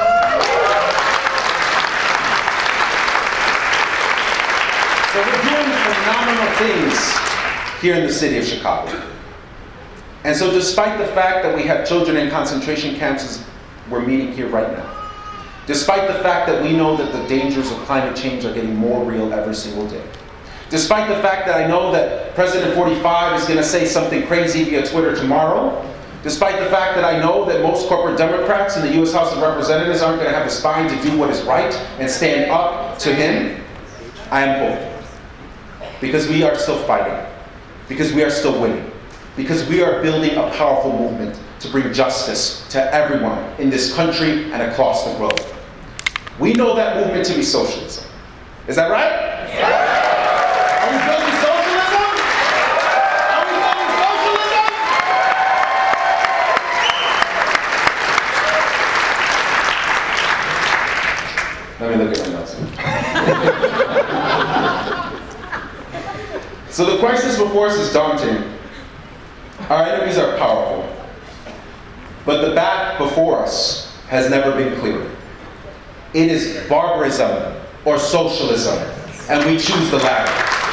So we're doing phenomenal things here in the city of Chicago. And so despite the fact that we have children in concentration camps, we're meeting here right now. Despite the fact that we know that the dangers of climate change are getting more real every single day. Despite the fact that I know that President forty-five is going to say something crazy via Twitter tomorrow. Despite the fact that I know that most corporate Democrats in the U S House of Representatives aren't going to have the spine to do what is right and stand up to him, I am hopeful. Because we are still fighting. Because we are still winning. Because we are building a powerful movement to bring justice to everyone in this country and across the globe. We know that movement to be socialism. Is that right? Are we building socialism? Are we building socialism? Let me look at my notes. So the crisis before us is daunting. Our enemies are powerful. But the path before us has never been clearer. It is barbarism or socialism, and we choose the latter.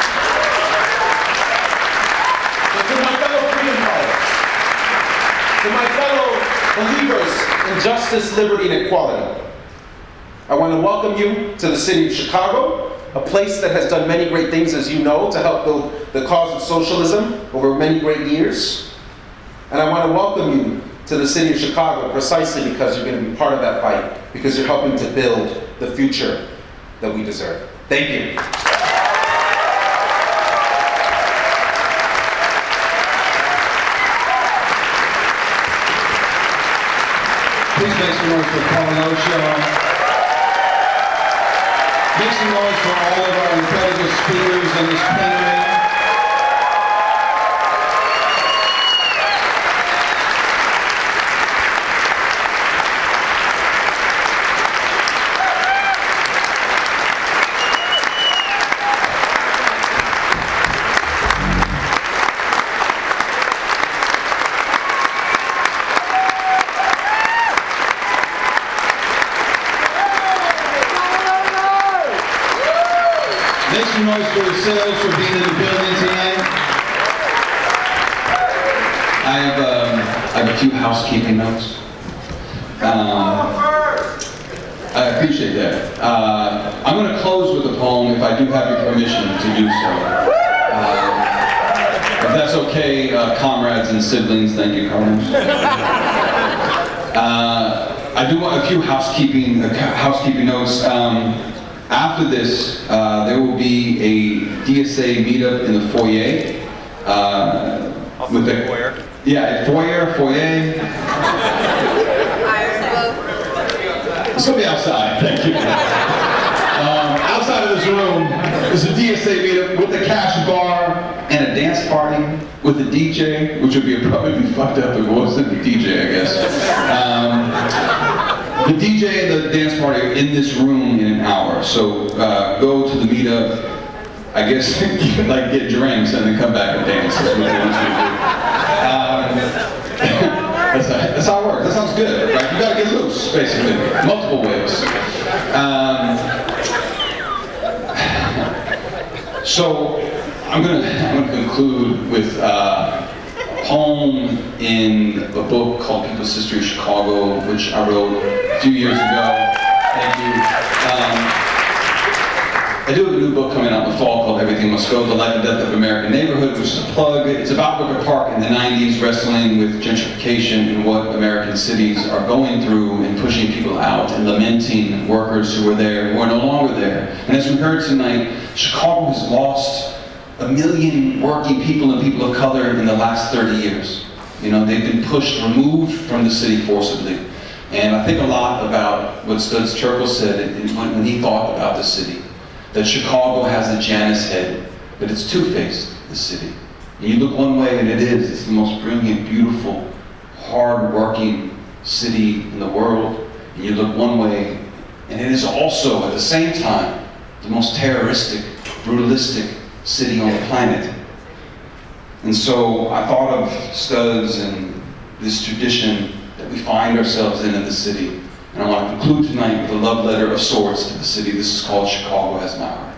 So to my fellow freedom fighters, to my fellow believers in justice, liberty, and equality, I want to welcome you to the city of Chicago, a place that has done many great things, as you know, to help build the cause of socialism over many great years. And I want to welcome you to the city of Chicago precisely because you're going to be part of that fight, because you're helping to build the future that we deserve. Thank you. Please make some noise for Paul Osho. Make some noise for all of our incredible speakers in this plenary. Make some noise for yourselves for being in the building tonight. I have, um, I have a few housekeeping notes. Um, I appreciate that. Uh, I'm going to close with a poem if I do have your permission to do so. Uh, if that's okay, uh, comrades and siblings, thank you, Carlos. Uh, I do want a few housekeeping, uh, housekeeping notes. Um, After this, uh, there will be a D S A meetup in the foyer. Uh, with the foyer? Yeah, foyer, foyer. It's going to be outside, thank you. Um, outside of this room is a D S A meetup with a cash bar and a dance party with a D J, which would be probably be fucked up if it wasn't a D J, I guess. Um, The D J and the dance party are in this room in an hour, so uh, go to the meetup, I guess, like get drinks and then come back and dance. That's what they want you to do. Um, that's, how, that's how it works. That sounds good, right? You gotta get loose, basically, multiple ways. Um, so I'm gonna, I'm gonna conclude with uh, poem in a book called People's History of Chicago, which I wrote a few years ago. Thank you. Um, I do have a new book coming out in the fall called Everything Must Go, The Life and Death of American Neighborhood, which is a plug. It's about Booker Park in the nineties, wrestling with gentrification and what American cities are going through and pushing people out and lamenting workers who were there, who are no longer there. And as we heard tonight, Chicago has lost a million working people and people of color in the last thirty years. You know, they've been pushed, removed from the city forcibly. And I think a lot about what Studs Terkel said when he thought about the city. That Chicago has a Janus head, but it's two-faced, the city. And you look one way and it is, it's the most brilliant, beautiful, hard-working city in the world. And you look one way and it is also, at the same time, the most terroristic, brutalistic city on the planet. And so I thought of Studs and this tradition that we find ourselves in in the city. And I want to conclude tonight with a love letter of sorts to the city. This is called Chicago Has My Heart.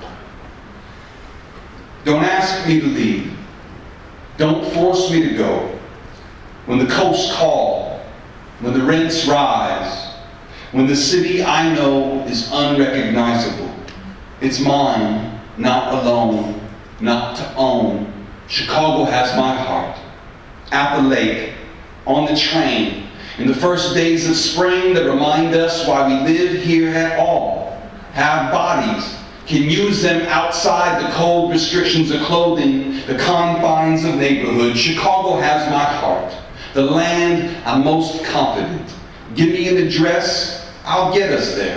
Don't ask me to leave. Don't force me to go. When the coasts call, when the rents rise, when the city I know is unrecognizable, it's mine, not alone, not to own. Chicago has my heart. At the lake, on the train, in the first days of spring that remind us why we live here at all, have bodies, can use them outside the cold restrictions of clothing, the confines of neighborhood. Chicago has my heart, the land I'm most confident. Give me an address, I'll get us there.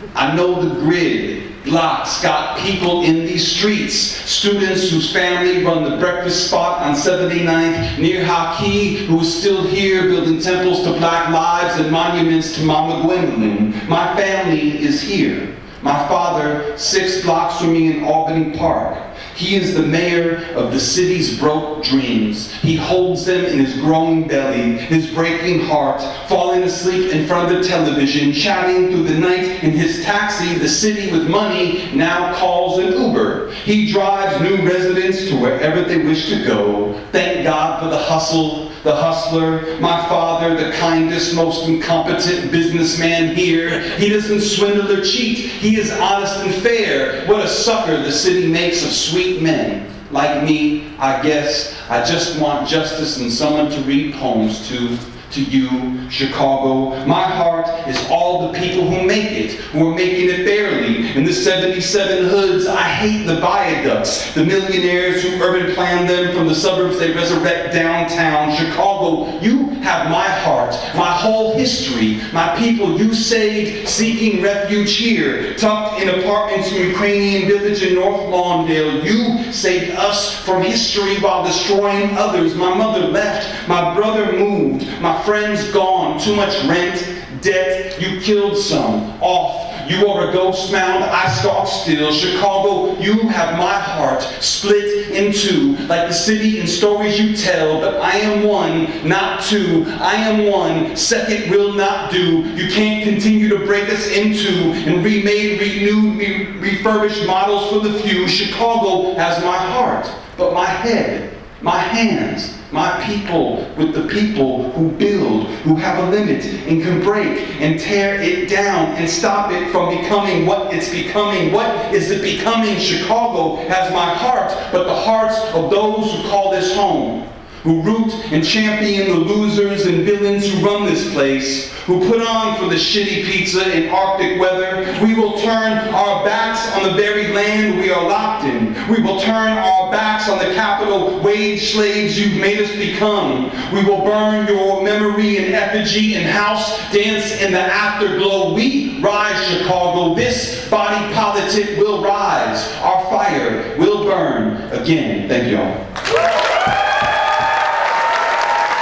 I know the grid. Blocks got people in these streets. Students whose family run the breakfast spot on seventy-ninth near Haki, who is still here building temples to Black lives and monuments to Mama Gwendolyn. My family is here. My father, six blocks from me in Albany Park. He is the mayor of the city's broke dreams. He holds them in his growing belly, his breaking heart, falling asleep in front of the television, chatting through the night in his taxi. The city with money now calls an Uber. He drives new residents to wherever they wish to go. Thank God for the hustle, the hustler. My father, the kindest, most incompetent businessman here. He doesn't swindle or cheat. He is honest and fair. What a sucker the city makes of sweet men. Like me, I guess, I just want justice and someone to read poems to. To you, Chicago. My heart is all the people who make it, who are making it barely. In the seventy-seven hoods, I hate the viaducts, the millionaires who urban plan them from the suburbs they resurrect downtown. Chicago, you have my heart, my whole history, my people you saved seeking refuge here, tucked in apartments in Ukrainian village in North Lawndale. You saved us from history while destroying others. My mother left, my brother moved, my friends gone, too much rent, debt, you killed some, off. You are a ghost mound, I stalk still. Chicago, you have my heart split in two, like the city in stories you tell, but I am one, not two. I am one, second will not do. You can't continue to break us into and remade, renewed, re refurbished models for the few. Chicago has my heart, but my head, my hands, my people with the people who build, who have a limit and can break and tear it down and stop it from becoming what it's becoming. What is it becoming? Chicago has my heart, but the hearts of those who call this home, who root and champion the losers and villains who run this place, who put on for the shitty pizza in Arctic weather. We will turn our backs on the very land we are locked in. We will turn our backs on the capital wage slaves you've made us become. We will burn your memory in effigy and house dance in the afterglow. We rise, Chicago. This body politic will rise. Our fire will burn again. Thank you all.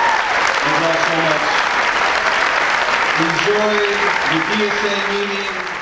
Enjoy the D S A meeting.